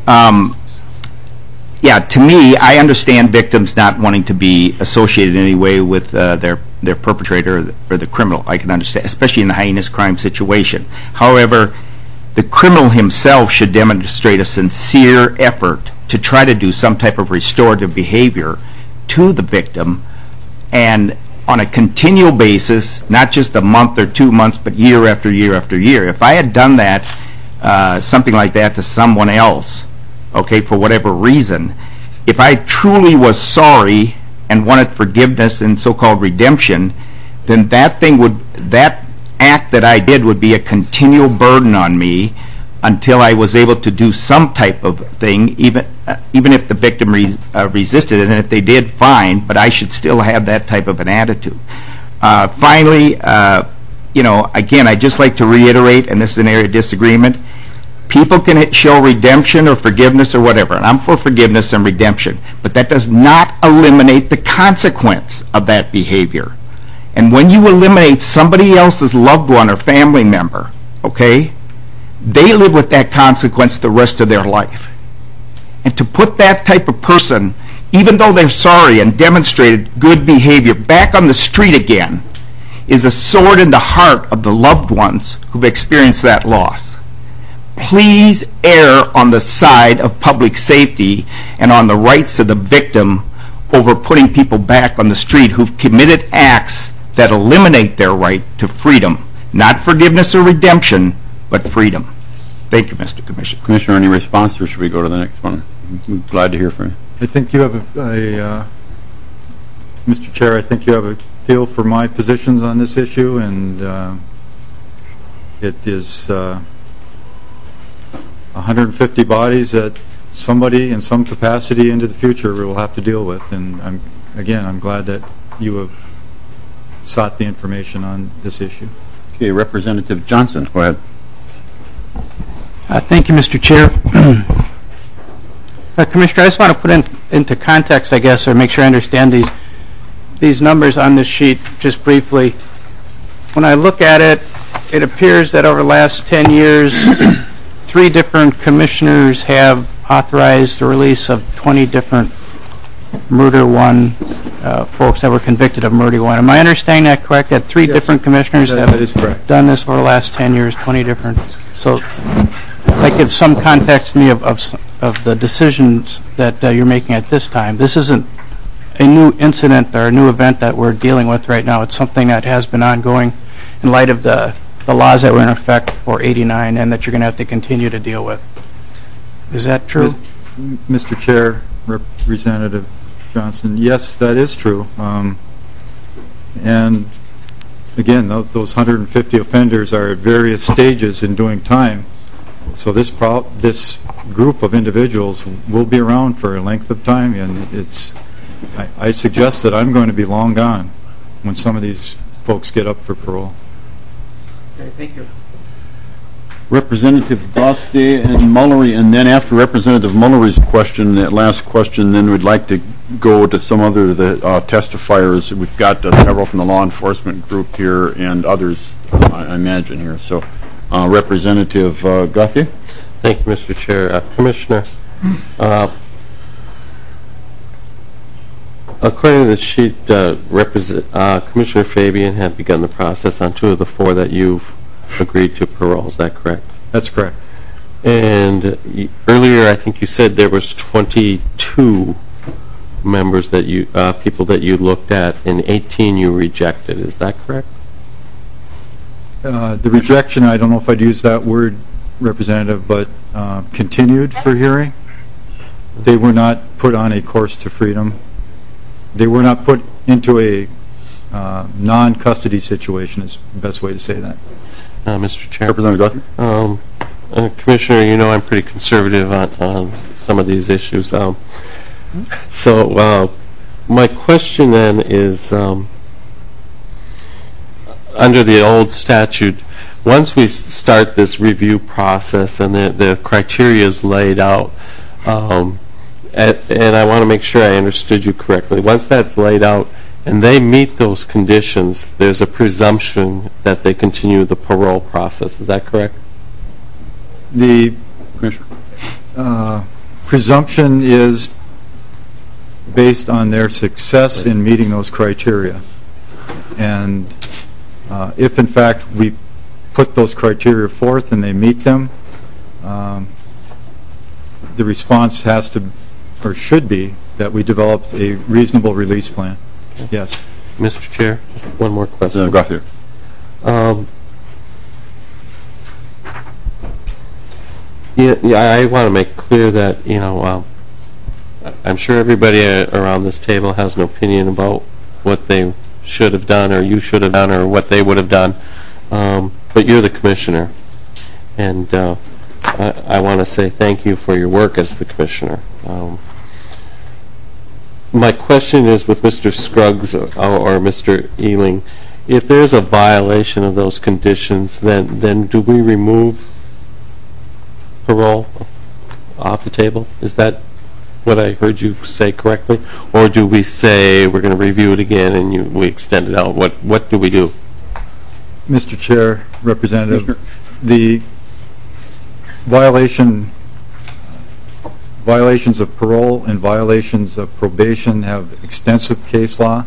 Yeah, to me, I understand victims not wanting to be associated in any way with their perpetrator or the criminal. I can understand, especially in a heinous crime situation. However, the criminal himself should demonstrate a sincere effort to try to do some type of restorative behavior to the victim, and on a continual basis, not just a month or 2 months, but year after year after year. If I had done that, something like that to someone else, okay, for whatever reason, if I truly was sorry and wanted forgiveness and so-called redemption, then that act that I did would be a continual burden on me until I was able to do some type of thing, even if the victim resisted it, and if they did, fine, but I should still have that type of an attitude. Finally, again, I'd just like to reiterate, and this is an area of disagreement, people can show redemption or forgiveness or whatever, and I'm for forgiveness and redemption, but that does not eliminate the consequence of that behavior. And when you eliminate somebody else's loved one or family member, okay, they live with that consequence the rest of their life. And to put that type of person, even though they're sorry and demonstrated good behavior, back on the street again, is a sword in the heart of the loved ones who've experienced that loss. Please err on the side of public safety and on the rights of the victim over putting people back on the street who've committed acts that eliminate their right to freedom. Not forgiveness or redemption, but freedom. Thank you, Mr. Commissioner. Commissioner, any response, or should we go to the next one? I'm glad to hear from you. I think you have Mr. Chair, I think you have a feel for my positions on this issue, and it is 150 bodies that somebody in some capacity into the future will have to deal with, and I'm glad that you have sought the information on this issue. Okay, Representative Johnson, go ahead. Thank you, Mr. Chair. Commissioner, I just want to put into context, I guess, or make sure I understand these numbers on this sheet just briefly. When I look at it, it appears that over the last 10 years, 3 different commissioners have authorized the release of 20 different Murder One folks that were convicted of Murder One. Am I understanding that correct? That 3 different commissioners that is correct. Done this over the last 10 years, 20 different. So, that gives some context to me of the decisions that you're making at this time. This isn't a new incident or a new event that we're dealing with right now. It's something that has been ongoing in light of the laws that were in effect for '89 and that you're going to have to continue to deal with. Is that true? Mr. Chair, Representative Johnson, yes, that is true. And again, those 150 offenders are at various stages in doing time. So this group of individuals will be around for a length of time, and I suggest that I'm going to be long gone when some of these folks get up for parole. Okay, thank you. Representative Gauthier and Mullery, and then after Representative Mullery's question, that last question, then we'd like to go to some other testifiers. We've got several from the law enforcement group here and others, I imagine, here. So, Representative Gauthier. Thank you, Mr. Chair. Commissioner, according to the sheet, Commissioner Fabian had begun the process on 2 of the 4 that you've agreed to parole. Is that correct? That's correct. And earlier, I think you said there was 22 members that people that you looked at, and 18 you rejected. Is that correct? The rejection, I don't know if I'd use that word, Representative, but continued for hearing. They were not put on a course to freedom. They were not put into a non-custody situation, is the best way to say that. Mr. Chair. Representative Gauthier. Commissioner, you know I'm pretty conservative on some of these issues. So my question then is, under the old statute, once we start this review process and the criteria is laid out, and I want to make sure I understood you correctly, once that's laid out and they meet those conditions, there's a presumption that they continue the parole process. Is that correct? The presumption is based on their success in meeting those criteria. And if, in fact, we put those criteria forth and they meet them, the response has to, or should be, that we developed a reasonable release plan. Yes. Mr. Chair, one more question. Gauthier. I want to make clear that, I'm sure everybody around this table has an opinion about what they should have done or you should have done or what they would have done, but you're the commissioner, and I want to say thank you for your work as the commissioner. My question is with Mr. Scruggs or Mr. Ealing, if there's a violation of those conditions, then do we remove parole off the table? Is that what I heard you say correctly? Or do we say we're going to review it again and we extend it out? What do we do? Mr. Chair, Representative, the violations of parole and violations of probation have extensive case law,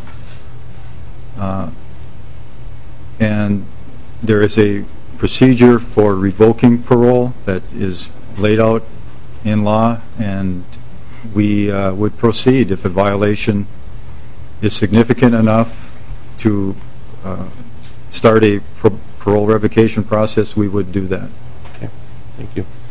and there is a procedure for revoking parole that is laid out in law, and we would proceed if a violation is significant enough to start a parole revocation process. We would do that. Okay, thank you.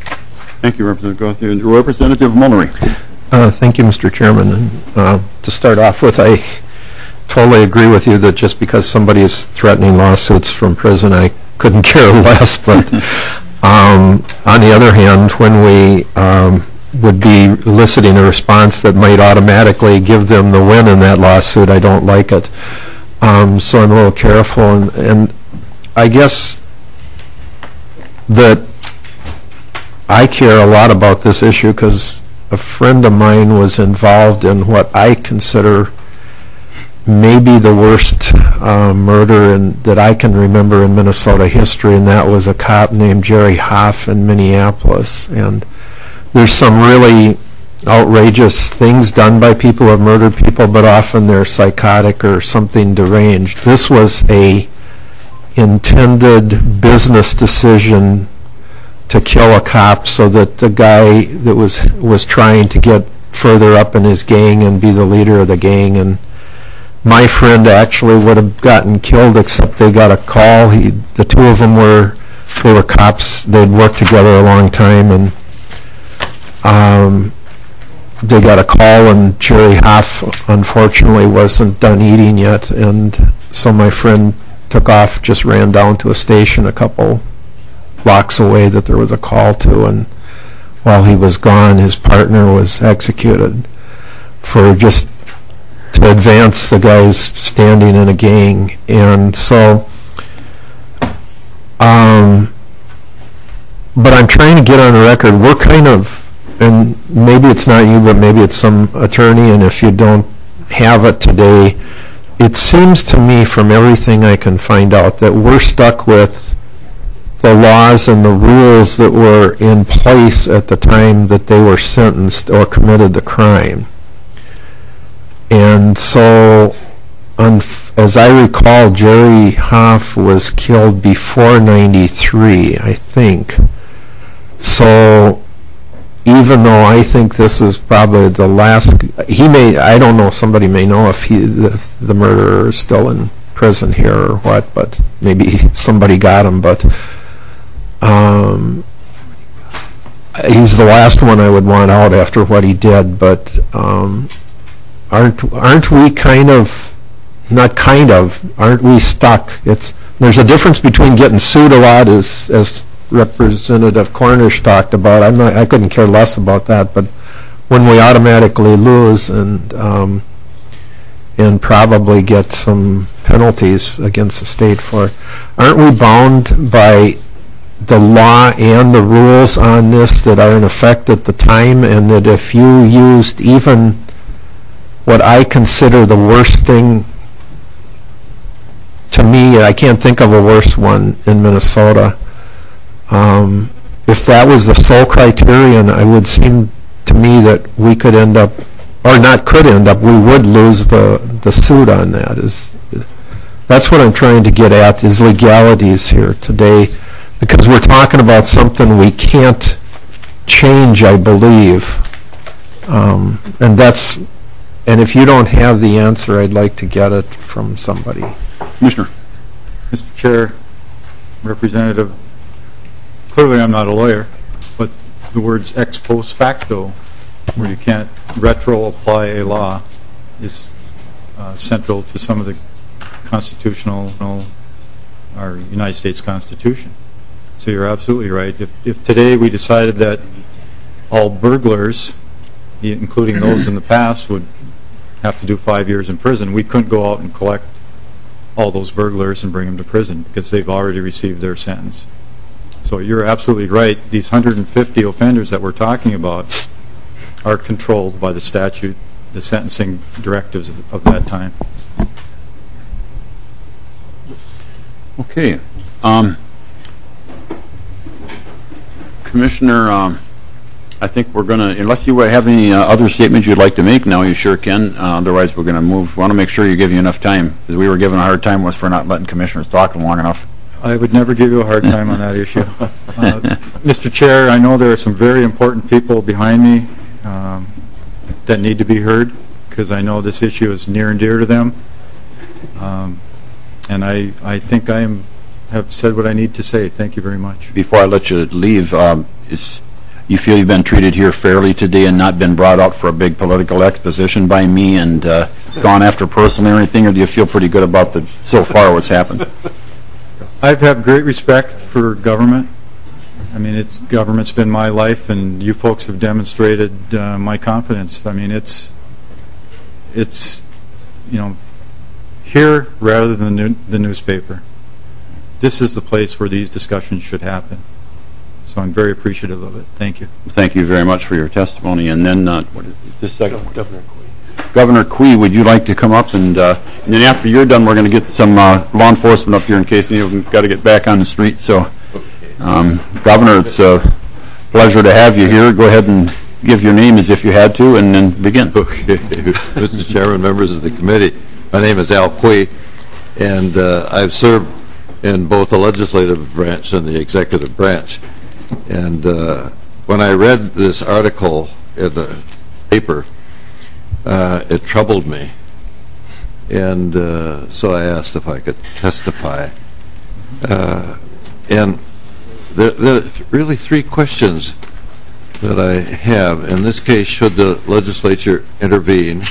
Thank you, Representative Gauthier. Representative Mullery. Thank you, Mr. Chairman. And to start off with, I totally agree with you that just because somebody is threatening lawsuits from prison, I couldn't care less. But on the other hand, when we would be eliciting a response that might automatically give them the win in that lawsuit, I don't like it. So I'm a little careful. And I guess that I care a lot about this issue because a friend of mine was involved in what I consider maybe the worst murder that I can remember in Minnesota history, and that was a cop named Jerry Hoff in Minneapolis. And there's some really outrageous things done by people who have murdered people, but often they're psychotic or something deranged. This was a intended business decision to kill a cop so that the guy that was trying to get further up in his gang and be the leader of the gang. And my friend actually would have gotten killed, except they got a call. The two of them were cops. They'd worked together a long time, and they got a call, and Jerry Hoff unfortunately wasn't done eating yet, and so my friend took off, just ran down to a station a couple blocks away that there was a call to, and while he was gone, his partner was executed for just to advance the guy's standing in a gang. And so but I'm trying to get on the record, we're kind of, and maybe it's not you, but maybe it's some attorney, and if you don't have it today, it seems to me from everything I can find out that we're stuck with the laws and the rules that were in place at the time that they were sentenced or committed the crime. And so, as I recall, Jerry Hoff was killed before 93, I think. So, even though I think this is probably the last, I don't know, somebody may know if the murderer is still in prison here or what, but maybe somebody got him, but he's the last one I would want out after what he did. But aren't we aren't we stuck? There's a difference between getting sued a lot, as Representative Cornish talked about. I couldn't care less about that, but when we automatically lose and probably get some penalties against the state for it, aren't we bound by the law and the rules on this that are in effect at the time, and that if you used even what I consider the worst thing, to me, I can't think of a worse one in Minnesota, if that was the sole criterion, it would seem to me that we could end up, or not could end up, we would lose the suit on that. That's what I'm trying to get at, is legalities here today, because we're talking about something we can't change, I believe. And if you don't have the answer, I'd like to get it from somebody. Commissioner. Mr. Chair, Representative, clearly I'm not a lawyer, but the words ex post facto, where you can't retro apply a law, is central to some of the our United States Constitution. So you're absolutely right. If today we decided that all burglars, including those in the past, would have to do 5 years in prison, we couldn't go out and collect all those burglars and bring them to prison because they've already received their sentence. So you're absolutely right. These 150 offenders that we're talking about are controlled by the statute, the sentencing directives of that time. Okay. Commissioner, I think we're going to, unless you have any other statements you'd like to make now, you sure can. Otherwise, we're going to move. We want to make sure you give you enough time, because we were given a hard time for not letting commissioners talk long enough. I would never give you a hard time on that issue. Mr. Chair, I know there are some very important people behind me that need to be heard, because I know this issue is near and dear to them. And I think I have said what I need to say. Thank you very much. Before I let you leave, you feel you've been treated here fairly today and not been brought out for a big political exposition by me and gone after personally or anything, or do you feel pretty good about so far what's happened? I've had great respect for government. I mean, government's been my life, and you folks have demonstrated my confidence. I mean, it's here rather than the newspaper. This is the place where these discussions should happen. So I'm very appreciative of it. Thank you. Thank you very much for your testimony. And then, Governor Quee, would you like to come up? And then after you're done, we're going to get some law enforcement up here in case any of them got to get back on the street. So, Governor, it's a pleasure to have you here. Go ahead and give your name as if you had to, and then begin. Okay. Mr. Chairman, members of the committee, my name is Al Quee, and I've served in both the legislative branch and the executive branch. And when I read this article in the paper, it troubled me. And so I asked if I could testify. And there are really three questions that I have. In this case, should the legislature intervene?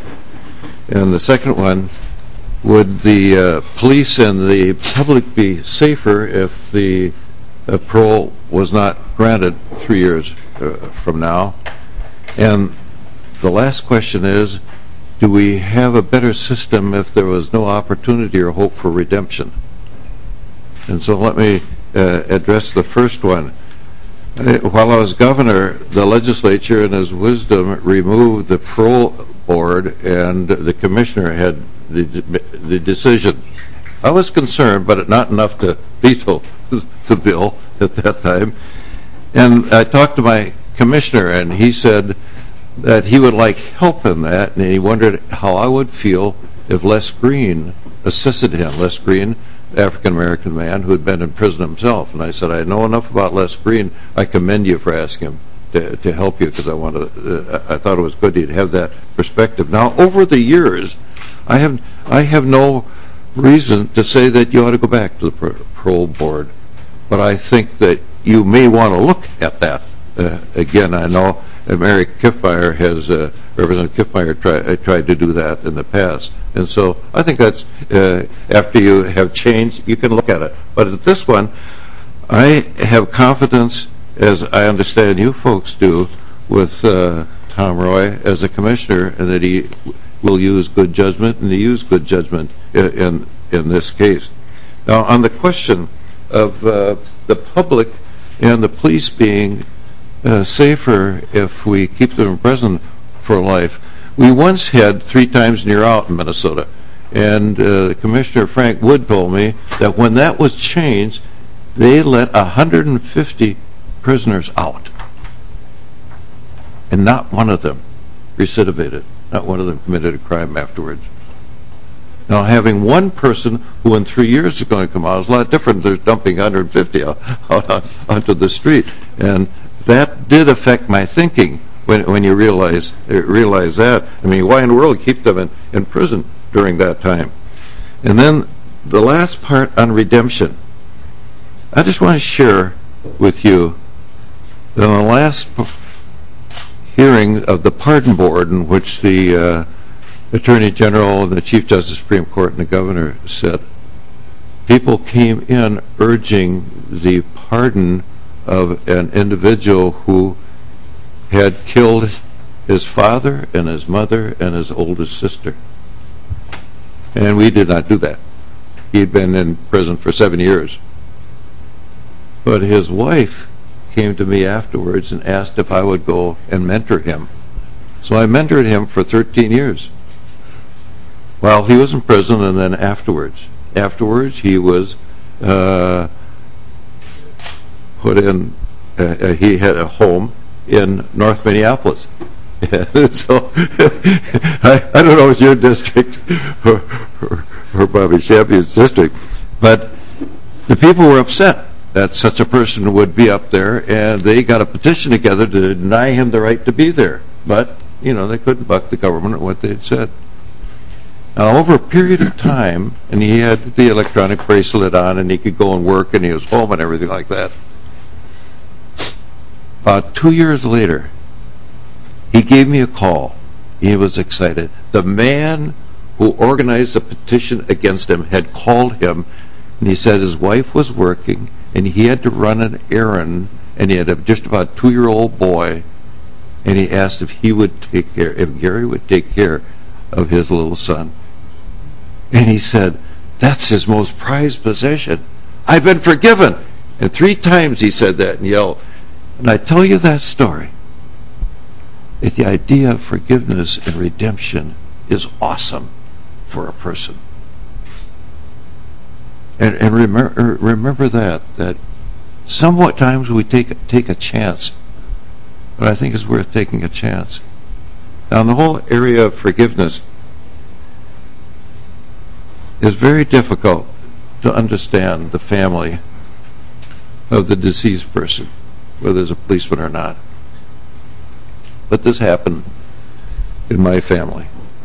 And the second one, would the police and the public be safer if the parole was not granted 3 years from now? And the last question is, do we have a better system if there was no opportunity or hope for redemption? And so let me address the first one. While I was governor, the legislature in his wisdom removed the parole board, and the commissioner had the decision. I was concerned, but not enough to veto the bill at that time. And I talked to my commissioner, and he said that he would like help in that, and he wondered how I would feel if Les Green assisted him. Les Green, African-American man who had been in prison himself. And I said, I know enough about Les Green. I commend you for asking him to help you, because I thought it was good he'd have that perspective. Now, over the years, I have no reason to say that you ought to go back to the parole board, but I think that you may want to look at that again. I know Mary Kiffmeyer Representative Kiffmeyer tried to do that in the past, and so I think that's after you have changed, you can look at it. But at this one, I have confidence, as I understand you folks do, with Tom Roy as a commissioner, and that he will use good judgment, and he used good judgment in this case. Now, on the question of the public and the police being safer if we keep them in prison for life, we once had 3 times near out in Minnesota, and Commissioner Frank Wood told me that when that was changed, they let 150 prisoners out, and not one of them recidivated. Not one of them committed a crime afterwards. Now, having one person who in 3 years is going to come out is a lot different than dumping 150 out onto the street. And that did affect my thinking when you realize that. I mean, why in the world keep them in prison during that time? And then the last part on redemption. I just want to share with you that on the last hearing of the Pardon Board, in which the Attorney General and the Chief Justice of the Supreme Court and the Governor said, people came in urging the pardon of an individual who had killed his father and his mother and his oldest sister. And we did not do that. He had been in prison for 7 years. But his wife came to me afterwards and asked if I would go and mentor him. So I mentored him for 13 years. While he was in prison, and then afterwards. Afterwards, he was put in, he had a home in North Minneapolis. So, I don't know if it's your district or Bobby Champion's district, but the people were upset that such a person would be up there, and they got a petition together to deny him the right to be there. But, you know, they couldn't buck the government on what they had said. Now, over a period of time, and he had the electronic bracelet on, and he could go and work, and he was home and everything like that. About 2 years later, he gave me a call. He was excited. The man who organized the petition against him had called him, and he said his wife was working, and he had to run an errand, and he had a just about 2-year-old boy, and he asked if he would take care, if Gary would take care of his little son. And he said, that's his most prized possession. I've been forgiven. And 3 times he said that and yelled. And I tell you that story. That the idea of forgiveness and redemption is awesome for a person. And remember that somewhat times we take a chance, but I think it's worth taking a chance. Now, in the whole area of forgiveness, it's very difficult to understand the family of the deceased person, whether it's a policeman or not. But this happened in my family.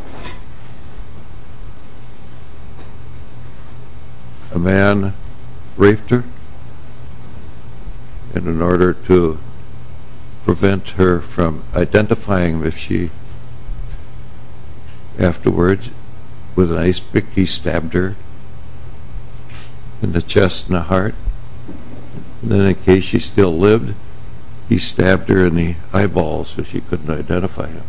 A man raped her, and in order to prevent her from identifying him if she afterwards, with an ice pick, he stabbed her in the chest and the heart. And then in case she still lived, he stabbed her in the eyeballs so she couldn't identify him.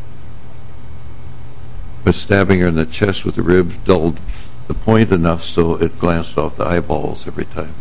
But stabbing her in the chest with the ribs dulled the point enough so it glanced off the eyeballs every time.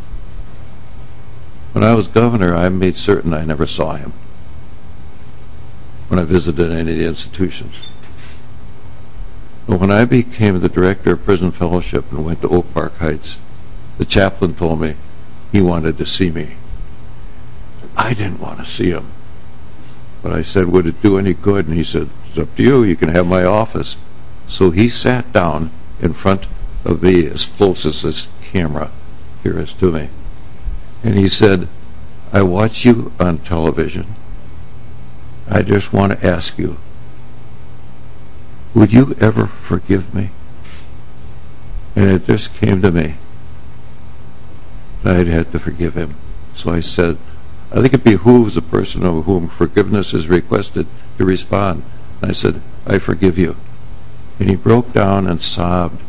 When I was governor, I made certain I never saw him when I visited any of the institutions. But when I became the director of Prison Fellowship and went to Oak Park Heights, the chaplain told me he wanted to see me. I didn't want to see him. But I said, would it do any good? And he said, it's up to you. You can have my office. So he sat down in front of me as close as this camera here is to me. And he said, I watch you on television. I just want to ask you, would you ever forgive me? And it just came to me that I'd had to forgive him. So I said, I think it behooves a person of whom forgiveness is requested to respond. And I said, I forgive you. And he broke down and sobbed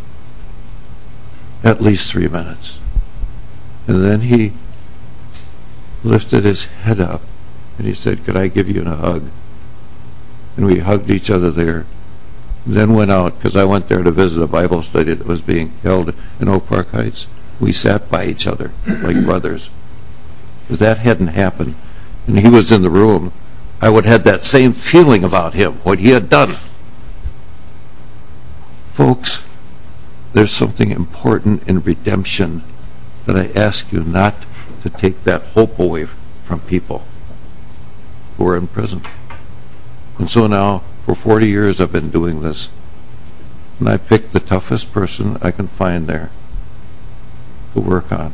at least 3 minutes. And then he lifted his head up and he said, could I give you a hug? And we hugged each other there. Then went out, because I went there to visit a Bible study that was being held in Oak Park Heights. We sat by each other like brothers. If that hadn't happened, and he was in the room, I would have had that same feeling about him, what he had done. Folks, there's something important in redemption that I ask you not to take that hope away from people who are in prison. And so now, for 40 years I've been doing this, and I picked the toughest person I can find there to work on.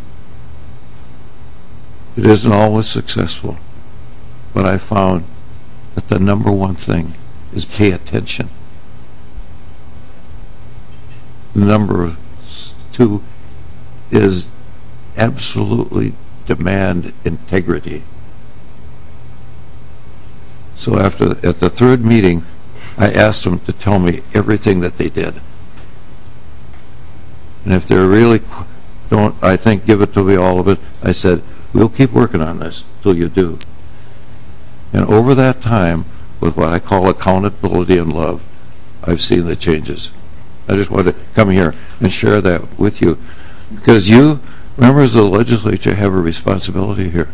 It isn't always successful, but I found that the number one thing is pay attention. Number 2 is absolutely demand integrity. So at the 3rd meeting, I asked them to tell me everything that they did. And if they really don't, I think, give it to me, all of it, I said, we'll keep working on this till you do. And over that time, with what I call accountability and love, I've seen the changes. I just wanted to come here and share that with you, because you, members of the legislature, have a responsibility here.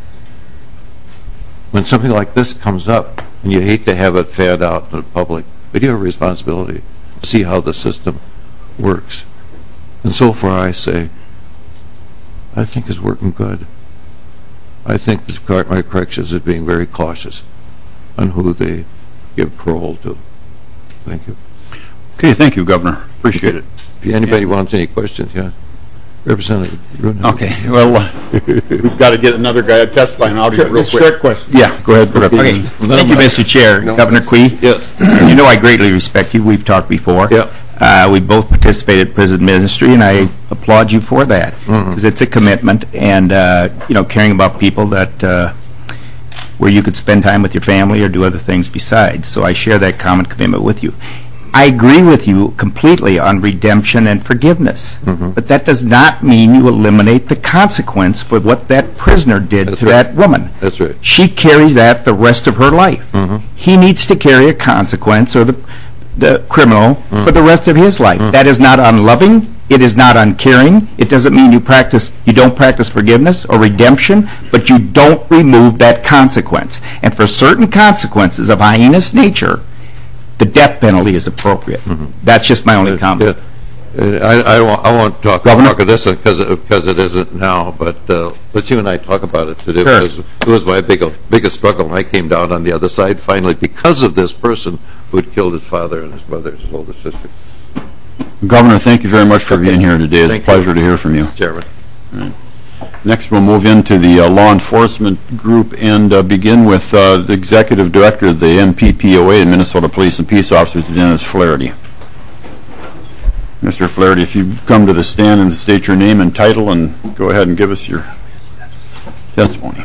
When something like this comes up, and you hate to have it fanned out to the public, but you have a responsibility to see how the system works. And so far I say, I think it's working good. I think the Department of Corrections is being very cautious on who they give parole to. Thank you. Okay, thank you, Governor. Appreciate it. If anybody wants any questions, yeah. Representative Gruden. Okay, well, we've got to get another guy testifying out here real quick. Short question. Yeah, go ahead. Okay, thank you, Mr. Chair. Governor Quee. Yes. You know I greatly respect you. We've talked before. Yeah. We both participated in prison ministry, and I applaud you for that, because it's a commitment, and caring about people that where you could spend time with your family or do other things besides. So I share that common commitment with you. I agree with you completely on redemption and forgiveness, but that does not mean you eliminate the consequence for what that prisoner did to that woman. That's right. She carries that the rest of her life. He needs to carry a consequence, or the criminal, for the rest of his life. That is not unloving. It is not uncaring. It doesn't mean you don't practice forgiveness or redemption, but you don't remove that consequence. And for certain consequences of heinous nature, the death penalty is appropriate. That's just my only comment. I won't talk about this because it isn't now, but let's you and I talk about it today. Sure. Because it was my biggest struggle. I came down on the other side finally because of this person who had killed his father and his mother and his older sister. Governor, thank you very much for being here today. It's a pleasure to hear from you. Chairman. Next, we'll move into the law enforcement group and begin with the Executive Director of the MPPOA, Minnesota Police and Peace Officers, Dennis Flaherty. Mr. Flaherty, if you come to the stand and state your name and title and go ahead and give us your testimony.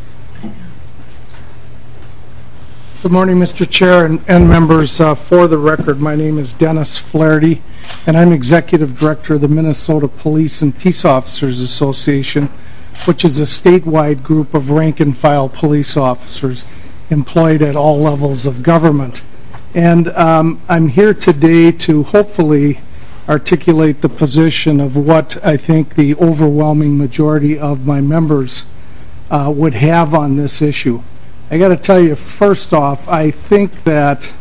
Good morning, Mr. Chair and members. For the record, my name is Dennis Flaherty, and I'm Executive Director of the Minnesota Police and Peace Officers Association, which is a statewide group of rank-and-file police officers employed at all levels of government. And I'm here today to hopefully articulate the position of what I think the overwhelming majority of my members would have on this issue. I got to tell you, first off, I think that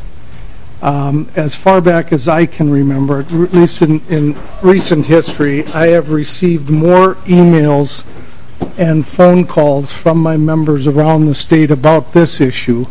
as far back as I can remember, at least in recent history, I have received more emails and phone calls from my members around the state about this issue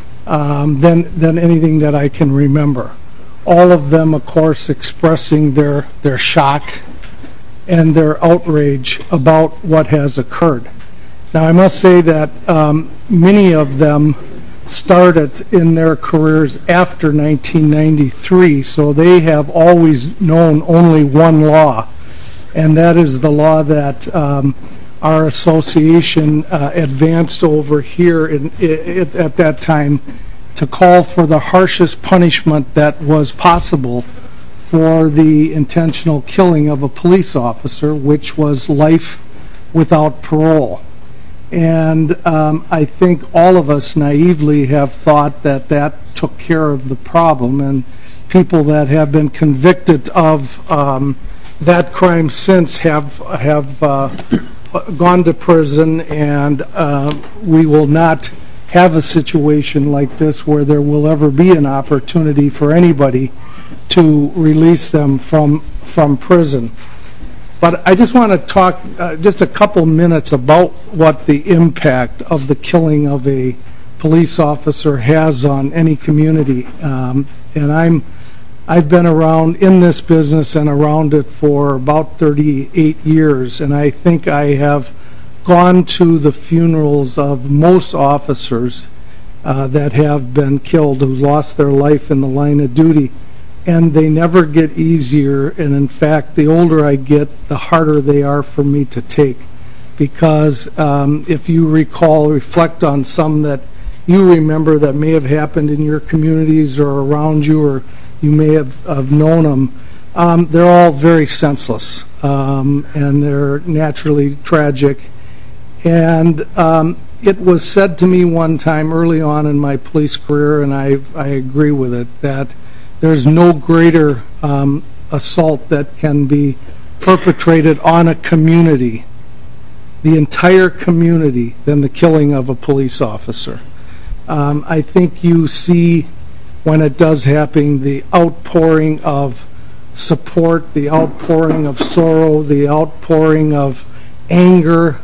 than anything that I can remember. All of them, of course, expressing their shock and their outrage about what has occurred. Now, I must say that many of them started in their careers after 1993, so they have always known only one law, and that is the law that our association advanced over here at that time to call for the harshest punishment that was possible for the intentional killing of a police officer, which was life without parole. And I think all of us naively have thought that that took care of the problem, and people that have been convicted of that crime since have gone to prison, and we will not have a situation like this where there will ever be an opportunity for anybody to release them from prison. But I just want to talk just a couple minutes about what the impact of the killing of a police officer has on any community. And I've been around in this business and around it for about 38 years, and I think I have gone to the funerals of most officers that have been killed, who lost their life in the line of duty. And they never get easier, and in fact, the older I get, the harder they are for me to take. Because if you reflect on some that you remember that may have happened in your communities or around you, or you may have known them, they're all very senseless, and they're naturally tragic. And it was said to me one time early on in my police career, and I agree with it, that there's no greater assault that can be perpetrated on a community, the entire community, than the killing of a police officer. I think you see, when it does happen, the outpouring of support, the outpouring of sorrow, the outpouring of anger,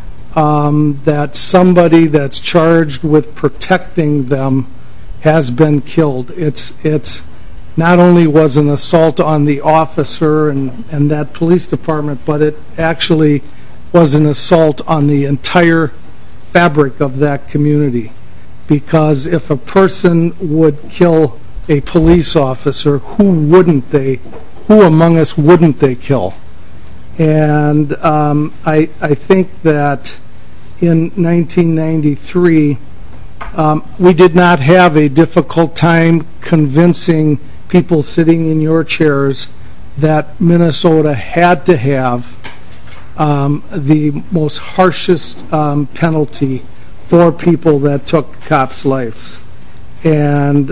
that somebody that's charged with protecting them has been killed. It's not only was an assault on the officer and that police department, but it actually was an assault on the entire fabric of that community. Because if a person would kill a police officer, who among us wouldn't they kill? And I think that in 1993, we did not have a difficult time convincing people sitting in your chairs that Minnesota had to have the most harshest penalty for people that took cops' lives. And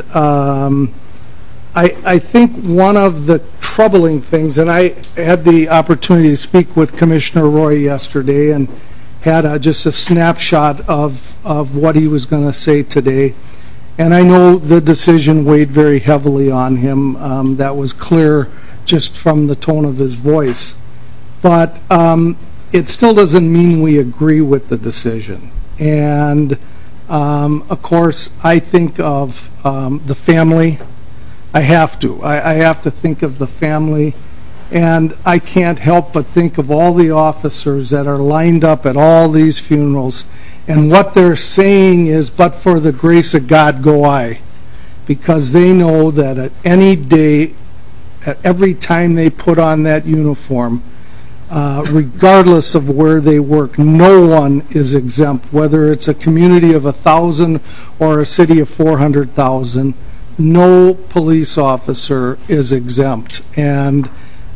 I think one of the troubling things, and I had the opportunity to speak with Commissioner Roy yesterday and had just a snapshot of what he was going to say today. And I know the decision weighed very heavily on him. That was clear just from the tone of his voice. But it still doesn't mean we agree with the decision. And, of course, I think of the family. I have to. I have to think of the family. And I can't help but think of all the officers that are lined up at all these funerals. And what they're saying is, but for the grace of God go I. Because they know that at any day, at every time they put on that uniform, regardless of where they work, no one is exempt. Whether it's a community of 1,000 or a city of 400,000, no police officer is exempt. And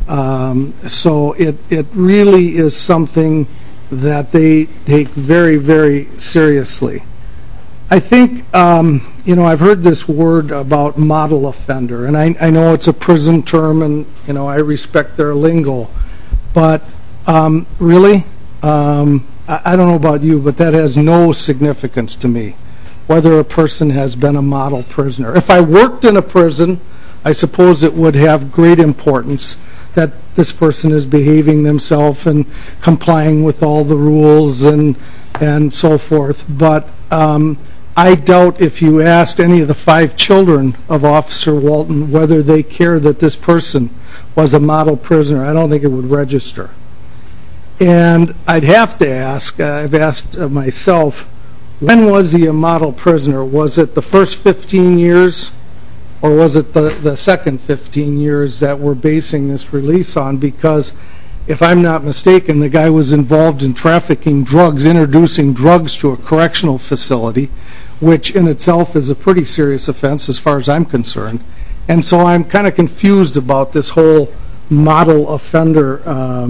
so it really is something that they take very, very seriously. I think, I've heard this word about model offender, and I know it's a prison term, and, I respect their lingo. But really, I don't know about you, but that has no significance to me, whether a person has been a model prisoner. If I worked in a prison, I suppose it would have great importance that this person is behaving themselves and complying with all the rules and so forth. But I doubt if you asked any of the 5 children of Officer Walton whether they care that this person was a model prisoner. I don't think it would register. And I'd have to ask, I've asked myself, when was he a model prisoner? Was it the first 15 years, or was it the second 15 years that we're basing this release on? Because if I'm not mistaken, the guy was involved in trafficking drugs, introducing drugs to a correctional facility, which in itself is a pretty serious offense as far as I'm concerned. And so I'm kind of confused about this whole model offender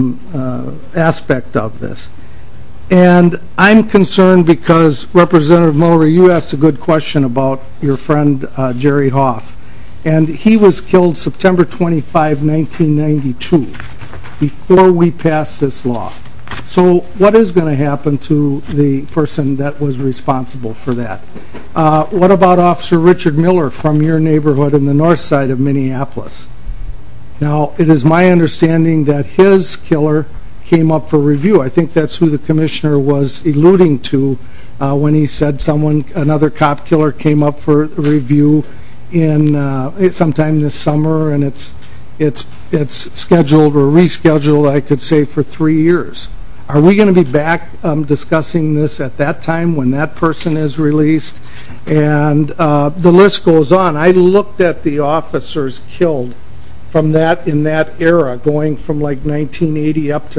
aspect of this. And I'm concerned because, Representative Mullery, you asked a good question about your friend Jerry Hoff. And he was killed September 25, 1992, before we passed this law. So what is going to happen to the person that was responsible for that? What about Officer Richard Miller from your neighborhood in the north side of Minneapolis? Now, it is my understanding that his killer came up for review. I think that's who the commissioner was alluding to when he said another cop killer came up for review in sometime this summer, and it's scheduled or rescheduled, I could say, for 3 years. Are we going to be back discussing this at that time when that person is released? And the list goes on. I looked at the officers killed from in that era, going from like 1980 up to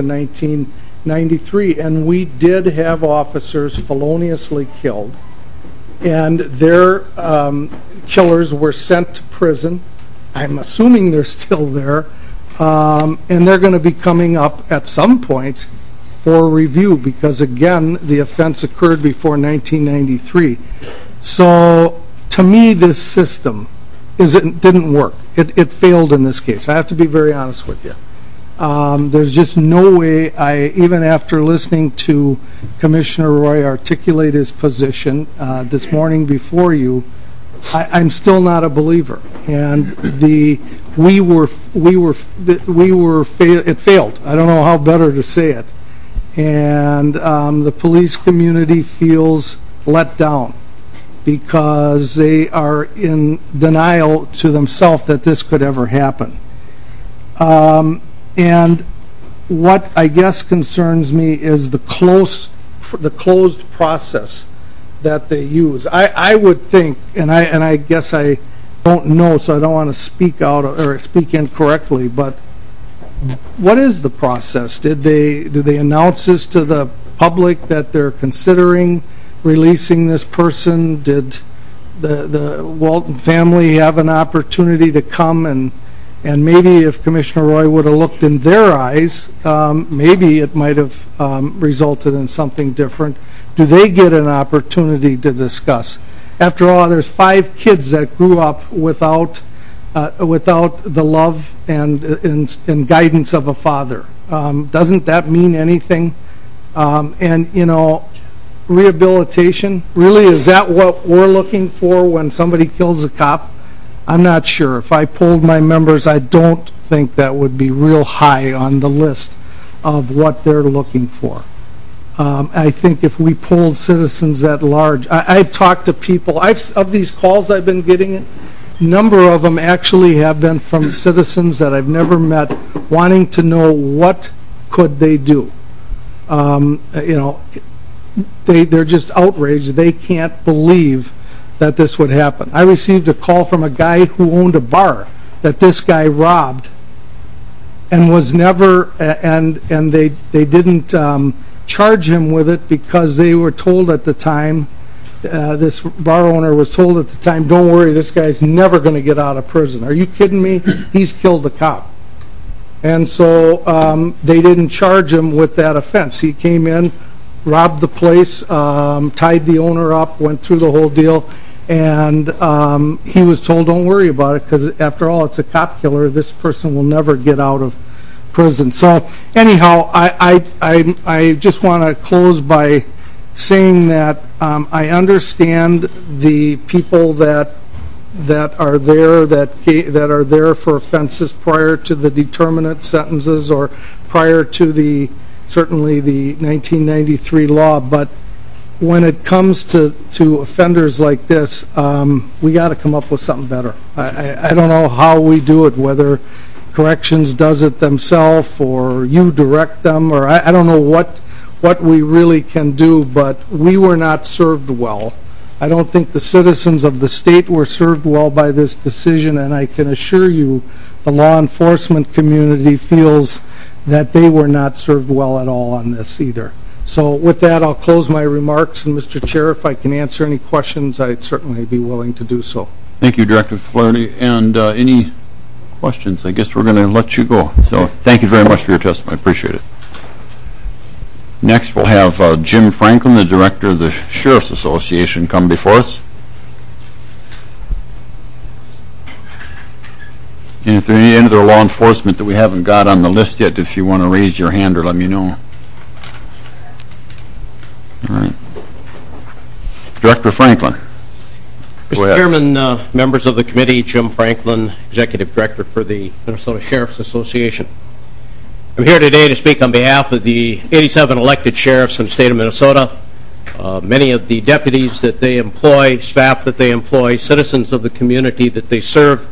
1993, and we did have officers feloniously killed, and their killers were sent to prison. I'm assuming they're still there, and they're going to be coming up at some point for review because, again, the offense occurred before 1993. So, to me, this system didn't work. It failed in this case. I have to be very honest with you. There's just no way, even after listening to Commissioner Roy articulate his position this morning before you, I'm still not a believer. And it failed. I don't know how better to say it. And the police community feels let down because they are in denial to themselves that this could ever happen. And what I guess concerns me is the closed process that they use. I would think, and I guess I don't know, so I don't want to speak out or speak incorrectly, but what is the process? Do they announce this to the public that they're considering releasing this person? Did the Walton family have an opportunity to come and maybe if Commissioner Roy would have looked in their eyes, maybe it might have resulted in something different. Do they get an opportunity to discuss? After all, there's 5 kids that grew up without the love and guidance of a father. Doesn't that mean anything? And, you know, rehabilitation, really, is that what we're looking for when somebody kills a cop? I'm not sure. If I polled my members, I don't think that would be real high on the list of what they're looking for. I think if we polled citizens at large, I've talked to people, of these calls I've been getting, a number of them actually have been from citizens that I've never met wanting to know what could they do. You know, they're just outraged. They can't believe that this would happen. I received a call from a guy who owned a bar that this guy robbed and was never, and they didn't charge him with it because they were told at the time, this bar owner was told at the time, don't worry, this guy's never going to get out of prison. Are you kidding me? He's killed a cop. And so they didn't charge him with that offense. He came in, robbed the place, tied the owner up, went through the whole deal, and he was told don't worry about it because after all it's a cop killer. This person will never get out of prison. So anyhow, I just want to close by saying that I understand the people that are there for offenses prior to the determinate sentences or prior to certainly the 1993 law, but when it comes to offenders like this, we got to come up with something better. I don't know how we do it, whether corrections does it themselves or you direct them, or I don't know what we really can do, but we were not served well. I don't think the citizens of the state were served well by this decision, and I can assure you the law enforcement community feels that they were not served well at all on this either. So with that, I'll close my remarks, and Mr. Chair, if I can answer any questions, I'd certainly be willing to do so. Thank you, Director Flaherty. And any questions? I guess we're going to let you go. So thank you very much for your testimony. I appreciate it. Next, we'll have Jim Franklin, the Director of the Sheriff's Association, come before us. And if there are any other law enforcement that we haven't got on the list yet, if you want to raise your hand or let me know. All right. Director Franklin. Mr. Chairman, members of the committee, Jim Franklin, Executive Director for the Minnesota Sheriff's Association. I'm here today to speak on behalf of the 87 elected sheriffs in the state of Minnesota, many of the deputies that they employ, staff that they employ, citizens of the community that they serve.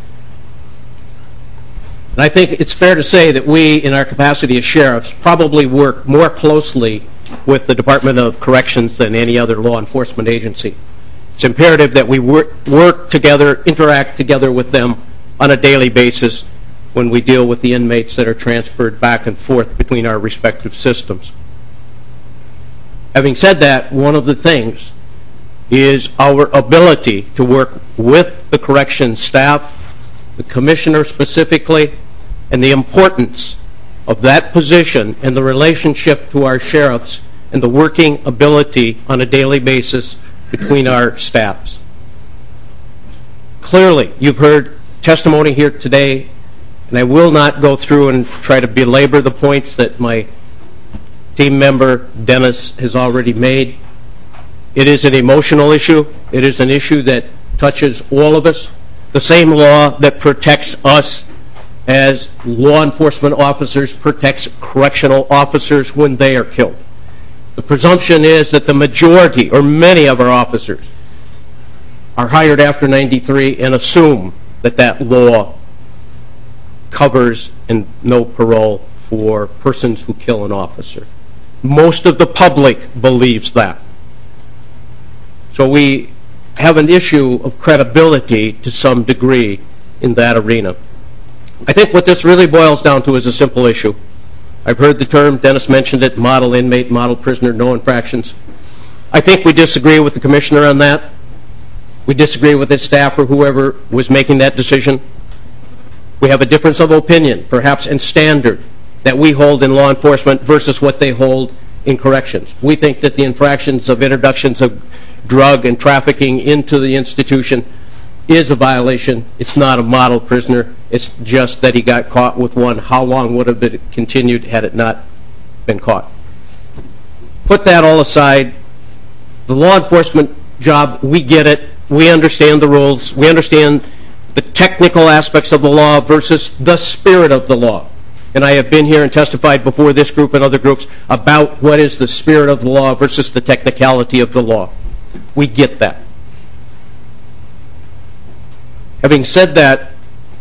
And I think it's fair to say that we, in our capacity as sheriffs, probably work more closely with the Department of Corrections than any other law enforcement agency. It's imperative that we work together, interact together with them on a daily basis when we deal with the inmates that are transferred back and forth between our respective systems. Having said that, one of the things is our ability to work with the corrections staff, the commissioner specifically, and the importance of that position and the relationship to our sheriffs and the working ability on a daily basis between our staffs. Clearly, you've heard testimony here today, and I will not go through and try to belabor the points that my team member, Dennis, has already made. It is an emotional issue. It is an issue that touches all of us. The same law that protects us as law enforcement officers protects correctional officers when they are killed. The presumption is that the majority, or many of our officers, are hired after 93 and assume that that law covers and no parole for persons who kill an officer. Most of the public believes that. So we have an issue of credibility to some degree in that arena. I think what this really boils down to is a simple issue. I've heard the term, Dennis mentioned it, model inmate, model prisoner, no infractions. I think we disagree with the commissioner on that. We disagree with his staff or whoever was making that decision. We have a difference of opinion, perhaps in standard, that we hold in law enforcement versus what they hold in corrections. We think that the infractions of introductions of drug and trafficking into the institution is a violation. It's not a model prisoner. It's just that he got caught with one. How long would have been continued had it not been caught? Put that all aside. The law enforcement job, we get it. We understand the rules. We understand the technical aspects of the law versus the spirit of the law. And I have been here and testified before this group and other groups about what is the spirit of the law versus the technicality of the law. We get that. Having said that,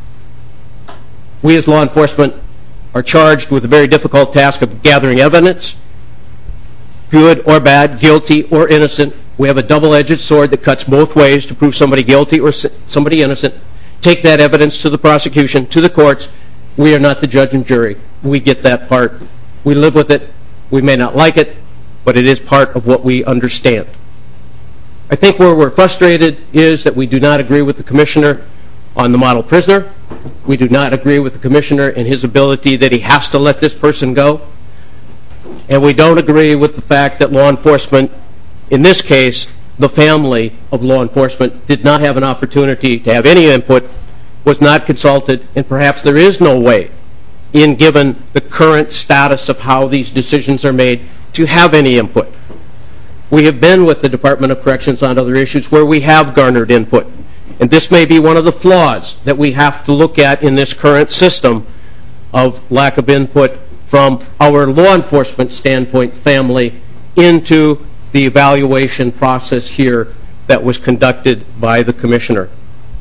we as law enforcement are charged with a very difficult task of gathering evidence, good or bad, guilty or innocent. We have a double-edged sword that cuts both ways to prove somebody guilty or somebody innocent. Take that evidence to the prosecution, to the courts. We are not the judge and jury. We get that part. We live with it. We may not like it, but it is part of what we understand. I think where we're frustrated is that we do not agree with the commissioner on the model prisoner. We do not agree with the commissioner in his ability that he has to let this person go. And we don't agree with the fact that law enforcement, in this case, the family of law enforcement, did not have an opportunity to have any input, was not consulted, and perhaps there is no way, in given the current status of how these decisions are made, to have any input. We have been with the Department of Corrections on other issues where we have garnered input. And this may be one of the flaws that we have to look at in this current system of lack of input from our law enforcement standpoint family into the evaluation process here that was conducted by the commissioner.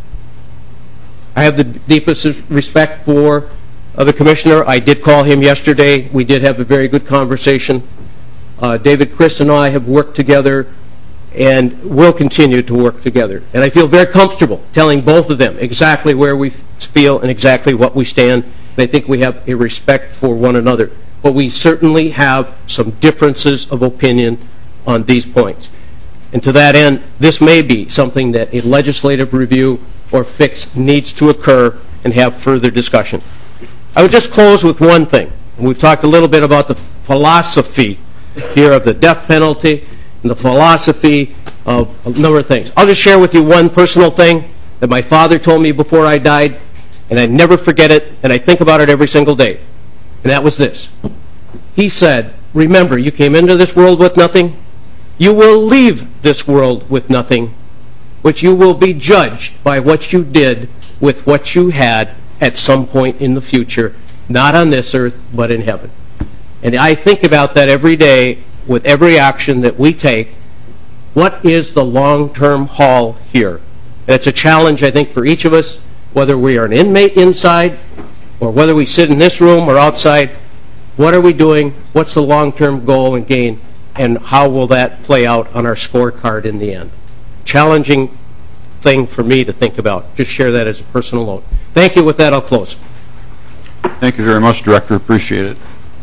I have the deepest respect for the commissioner. I did call him yesterday. We did have a very good conversation. David, Chris, and I have worked together and will continue to work together. And I feel very comfortable telling both of them exactly where we feel and exactly what we stand. And I think we have a respect for one another. But we certainly have some differences of opinion on these points. And to that end, this may be something that a legislative review or fix needs to occur and have further discussion. I would just close with one thing. We've talked a little bit about the philosophy here of the death penalty and the philosophy of a number of things. I'll just share with you one personal thing that my father told me before I died, and I never forget it, and I think about it every single day. And that was this. He said, remember, you came into this world with nothing. You will leave this world with nothing, but you will be judged by what you did with what you had at some point in the future, not on this earth, but in heaven. And I think about that every day with every action that we take. What is the long-term haul here? And it's a challenge, I think, for each of us, whether we are an inmate inside or whether we sit in this room or outside. What are we doing? What's the long-term goal and gain? And how will that play out on our scorecard in the end? Challenging thing for me to think about. Just share that as a personal note. Thank you. With that, I'll close. Thank you very much, Director. Appreciate it.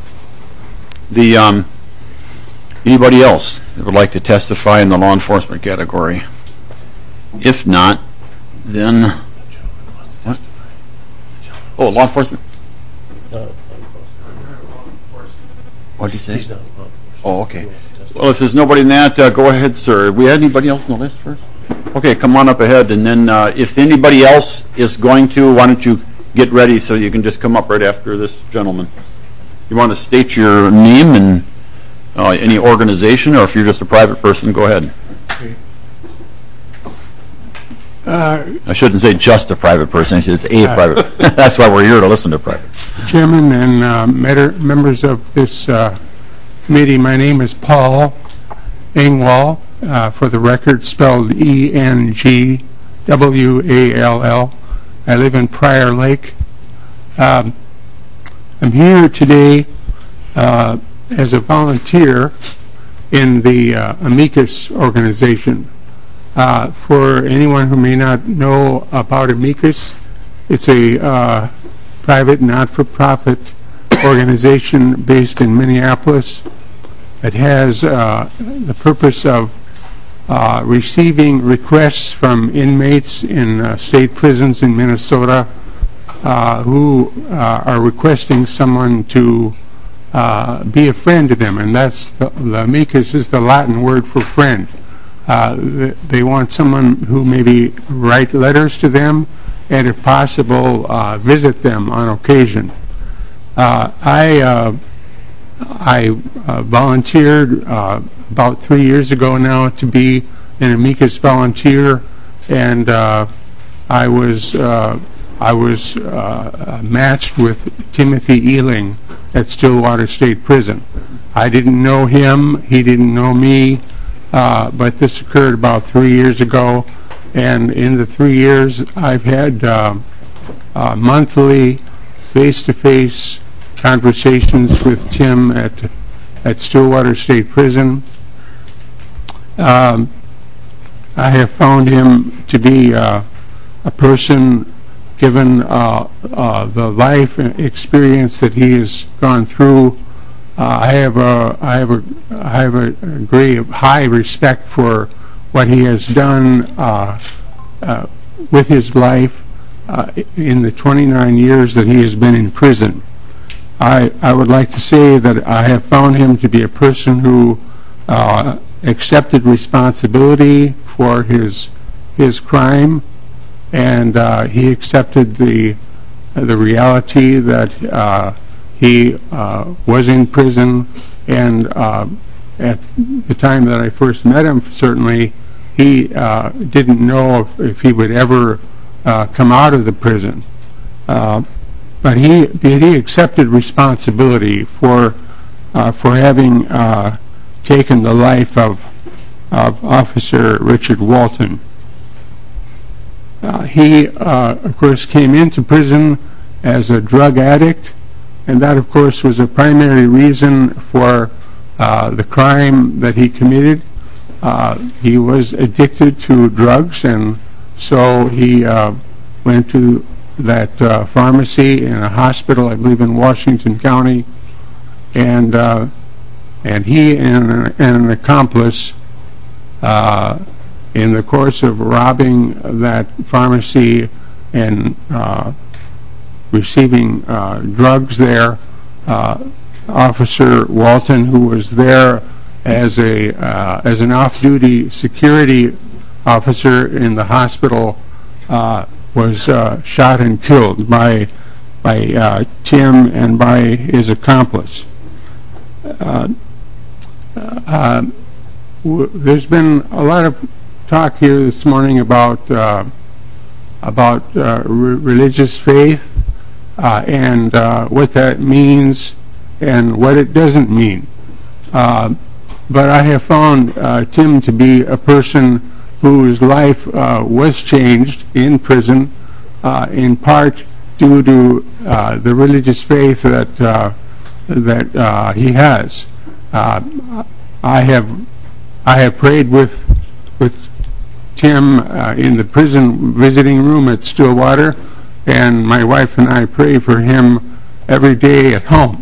Anybody else that would like to testify in the law enforcement category? If not, then what? Oh, law enforcement. What did you say? Oh, okay. Well, if there's nobody in that, go ahead, sir. We had anybody else on the list first? Okay, come on up ahead, and then if anybody else is going to, why don't you get ready so you can just come up right after this gentleman. You want to state your name and any organization, or if you're just a private person, go ahead. I shouldn't say just a private person. I should say a private. That's why we're here, to listen to private. Chairman and members of this committee, my name is Paul Engwall, for the record spelled E-N-G-W-A-L-L. I live in Prior Lake. I'm here today as a volunteer in the Amicus organization. For anyone who may not know about Amicus, it's a private, not-for-profit organization based in Minneapolis. It has the purpose of receiving requests from inmates in state prisons in Minnesota who are requesting someone to be a friend to them, and that's the amicus is the Latin word for friend. They want someone who maybe write letters to them and, if possible, visit them on occasion. I volunteered about 3 years ago now to be an amicus volunteer, and I was matched with Timothy Ealing at Stillwater State Prison. I didn't know him, he didn't know me, but this occurred about 3 years ago, and in the 3 years I've had monthly face-to-face conversations with Tim at Stillwater State Prison. I have found him to be a person, given the life experience that he has gone through. I have a degree of high respect for what he has done with his life in the 29 years that he has been in prison. I would like to say that I have found him to be a person who accepted responsibility for his crime, and he accepted the reality that he was in prison, and at the time that I first met him, certainly he didn't know if he would ever come out of the prison. But he accepted responsibility for having taken the life of Officer Richard Walton. He, of course, came into prison as a drug addict, and that, of course, was a primary reason for the crime that he committed. He was addicted to drugs, and so he went to that pharmacy in a hospital, I believe in Washington County, and he and an accomplice, in the course of robbing that pharmacy and receiving drugs there, Officer Walton, who was there as an off-duty security officer in the hospital, was shot and killed by Tim and by his accomplice. There's been a lot of talk here this morning about religious faith and what that means and what it doesn't mean. But I have found Tim to be a person whose life was changed in prison, in part due to the religious faith that he has. I have prayed with Tim in the prison visiting room at Stillwater, and my wife and I pray for him every day at home.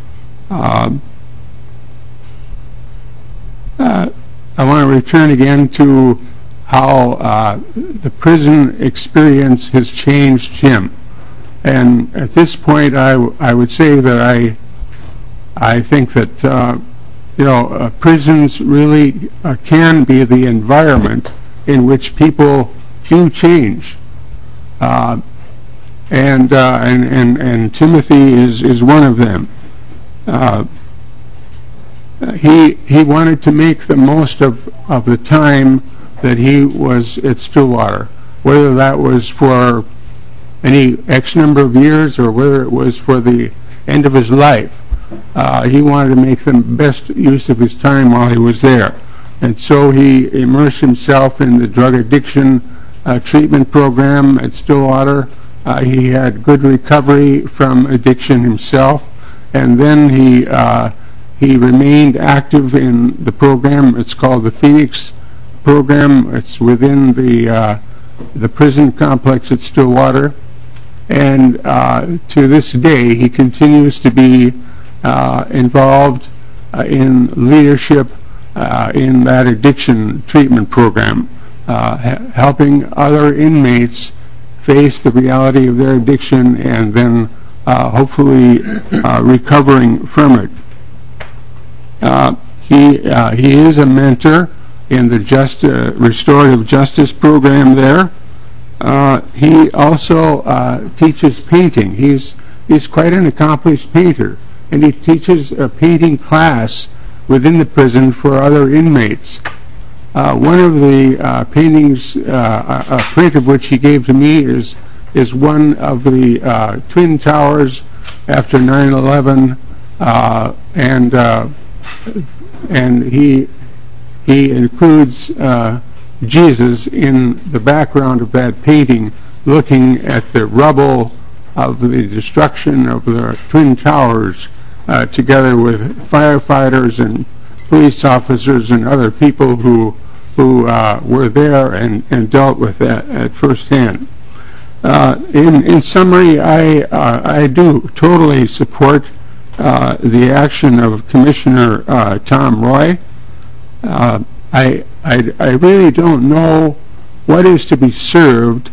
I want to return again to how the prison experience has changed him. And at this point, I would say that I think that prisons really can be the environment in which people do change. And Timothy is one of them. He wanted to make the most of the time that he was at Stillwater, whether that was for any X number of years or whether it was for the end of his life. He wanted to make the best use of his time while he was there. And so he immersed himself in the drug addiction treatment program at Stillwater. He had good recovery from addiction himself, and then he remained active in the program. It's called the Phoenix program. It's within the prison complex at Stillwater. And to this day, he continues to be involved in leadership in that addiction treatment program, helping other inmates face the reality of their addiction and then hopefully recovering from it. He is a mentor in the restorative justice program there. He also teaches painting. He's quite an accomplished painter, and he teaches a painting class within the prison for other inmates. One of the paintings, a print of which he gave to me, is one of the Twin Towers after 9/11, and he includes Jesus in the background of that painting, looking at the rubble of the destruction of the Twin Towers, together with firefighters and police officers and other people who were there and dealt with that at first hand. In summary, I do totally support the action of Commissioner Tom Roy. I really don't know what is to be served,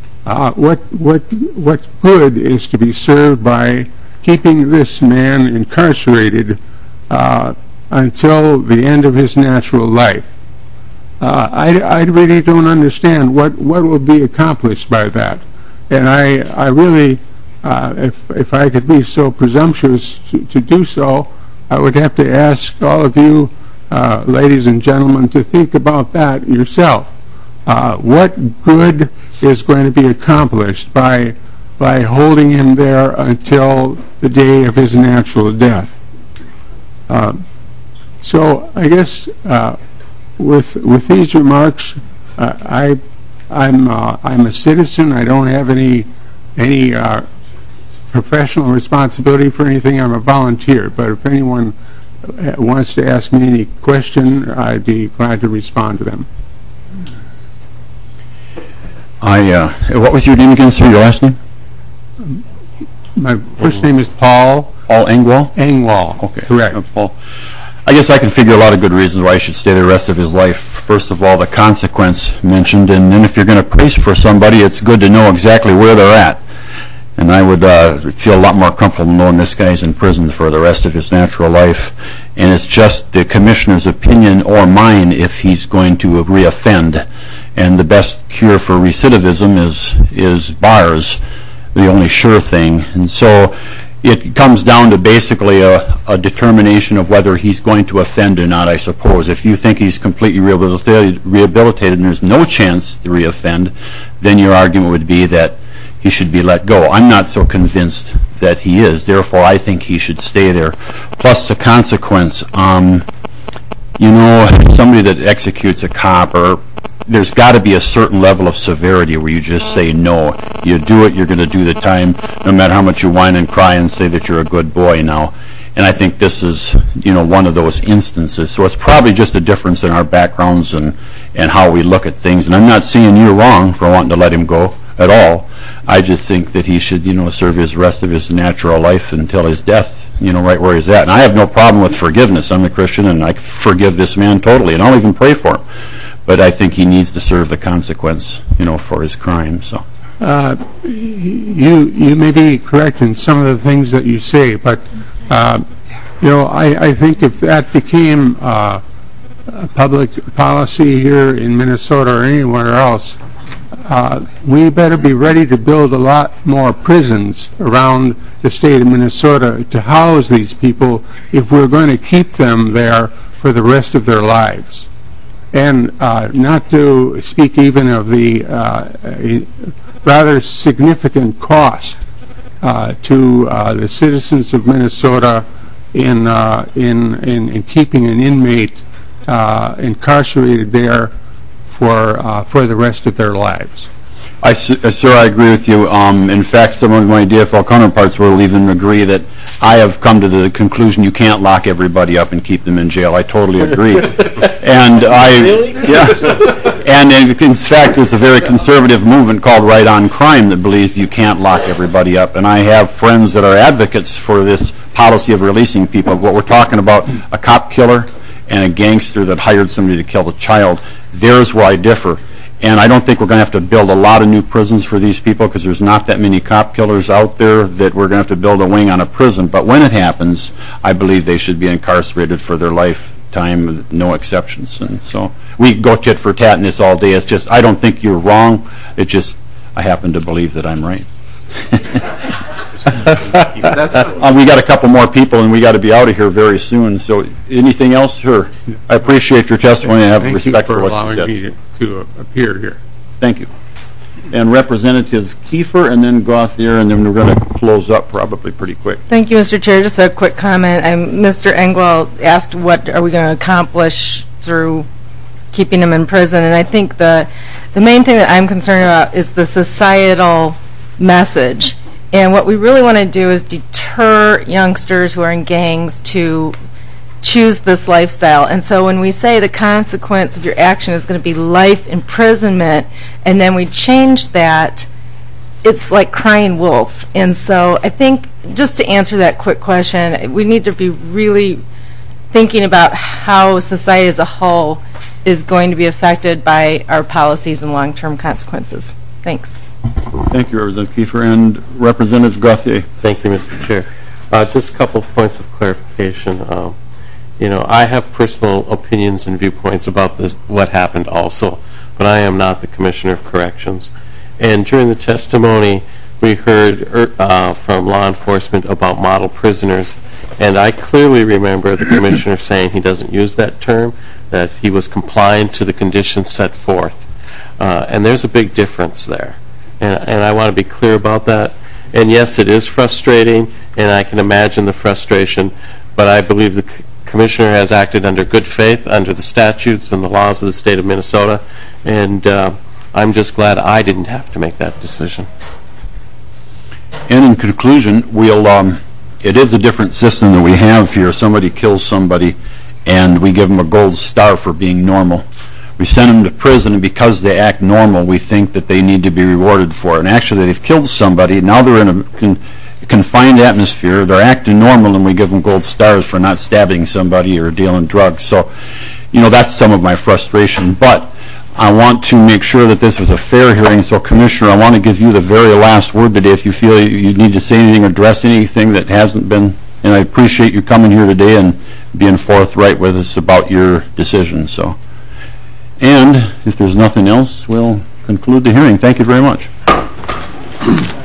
what good is to be served by keeping this man incarcerated until the end of his natural life. I really don't understand what will be accomplished by that. And I really, if I could be so presumptuous to do so, I would have to ask all of you, ladies and gentlemen, to think about that yourself. What good is going to be accomplished by holding him there until the day of his natural death? So I guess with these remarks, I'm a citizen. I don't have any professional responsibility for anything. I'm a volunteer. But if anyone wants to ask me any question, I'd be glad to respond to them. What was your name again, sir? Your last name? My first name is Paul. Paul Engwall? Engwall. Okay. Correct. Paul. I guess I can figure a lot of good reasons why he should stay the rest of his life. First of all, the consequence mentioned, and then if you're going to brace for somebody, it's good to know exactly where they're at. And I would feel a lot more comfortable knowing this guy's in prison for the rest of his natural life. And it's just the commissioner's opinion or mine if he's going to reoffend. And the best cure for recidivism is bars, the only sure thing. And so it comes down to basically a determination of whether he's going to offend or not, I suppose. If you think he's completely rehabilitated and there's no chance to reoffend, then your argument would be that he should be let go. I'm not so convinced that he is. Therefore, I think he should stay there. Plus the consequence, somebody that executes a cop, or there's got to be a certain level of severity where you just say no. You do it, you're going to do the time, no matter how much you whine and cry and say that you're a good boy now. And I think this is, one of those instances. So it's probably just a difference in our backgrounds and how we look at things. And I'm not saying you're wrong for wanting to let him go at all. I just think that he should, serve his rest of his natural life until his death, right where he's at. And I have no problem with forgiveness. I'm a Christian, and I forgive this man totally, and I'll even pray for him. But I think he needs to serve the consequence, for his crime. So, you may be correct in some of the things that you say, but I think if that became public policy here in Minnesota or anywhere else, we better be ready to build a lot more prisons around the state of Minnesota to house these people if we're going to keep them there for the rest of their lives. And not to speak even of the rather significant cost to the citizens of Minnesota in keeping an inmate incarcerated there for the rest of their lives. Sir, I agree with you. In fact, some of my DFL counterparts will even agree that I have come to the conclusion you can't lock everybody up and keep them in jail. I totally agree. And and in fact, there's a very conservative movement called Right on Crime that believes you can't lock everybody up. And I have friends that are advocates for this policy of releasing people. What we're talking about, a cop killer and a gangster that hired somebody to kill a child, there's where I differ. And I don't think we're going to have to build a lot of new prisons for these people because there's not that many cop killers out there that we're going to have to build a wing on a prison. But when it happens, I believe they should be incarcerated for their lifetime with no exceptions. And so we go tit for tat in this all day. It's just, I don't think you're wrong. It just, I happen to believe that I'm right. We got a couple more people and we got to be out of here very soon. So anything else? Sure. I appreciate your testimony and have respect for what you said. Thank you for allowing me to appear here. Thank you. And Representative Kiefer and then Gauthier, and then we're going to close up probably pretty quick. Thank you, Mr. Chair. Just a quick comment. Mr. Engwall asked what are we going to accomplish through keeping him in prison, and I think the main thing that I'm concerned about is the societal message. And what we really want to do is deter youngsters who are in gangs to choose this lifestyle. And so when we say the consequence of your action is going to be life imprisonment, and then we change that, it's like crying wolf. And so I think, just to answer that quick question, we need to be really thinking about how society as a whole is going to be affected by our policies and long-term consequences. Thanks. Thank you, Representative Kiefer. And Representative Gauthier. Thank you, Mr. Chair. Just a couple of points of clarification. I have personal opinions and viewpoints about this, what happened also, but I am not the Commissioner of Corrections. And during the testimony, we heard from law enforcement about model prisoners, and I clearly remember the Commissioner saying he doesn't use that term, that he was compliant to the conditions set forth. And there's a big difference there. And I want to be clear about that. And yes, it is frustrating, and I can imagine the frustration, but I believe the Commissioner has acted under good faith, under the statutes and the laws of the state of Minnesota, and I'm just glad I didn't have to make that decision. And in conclusion, it is a different system that we have here. Somebody kills somebody, and we give them a gold star for being normal. We send them to prison, and because they act normal, we think that they need to be rewarded for it. And actually, they've killed somebody. Now they're in a confined atmosphere. They're acting normal, and we give them gold stars for not stabbing somebody or dealing drugs. So, that's some of my frustration. But I want to make sure that this was a fair hearing. So, Commissioner, I want to give you the very last word today. If you feel you need to say anything or address anything that hasn't been, and I appreciate you coming here today and being forthright with us about your decision. So. And if there's nothing else, we'll conclude the hearing. Thank you very much.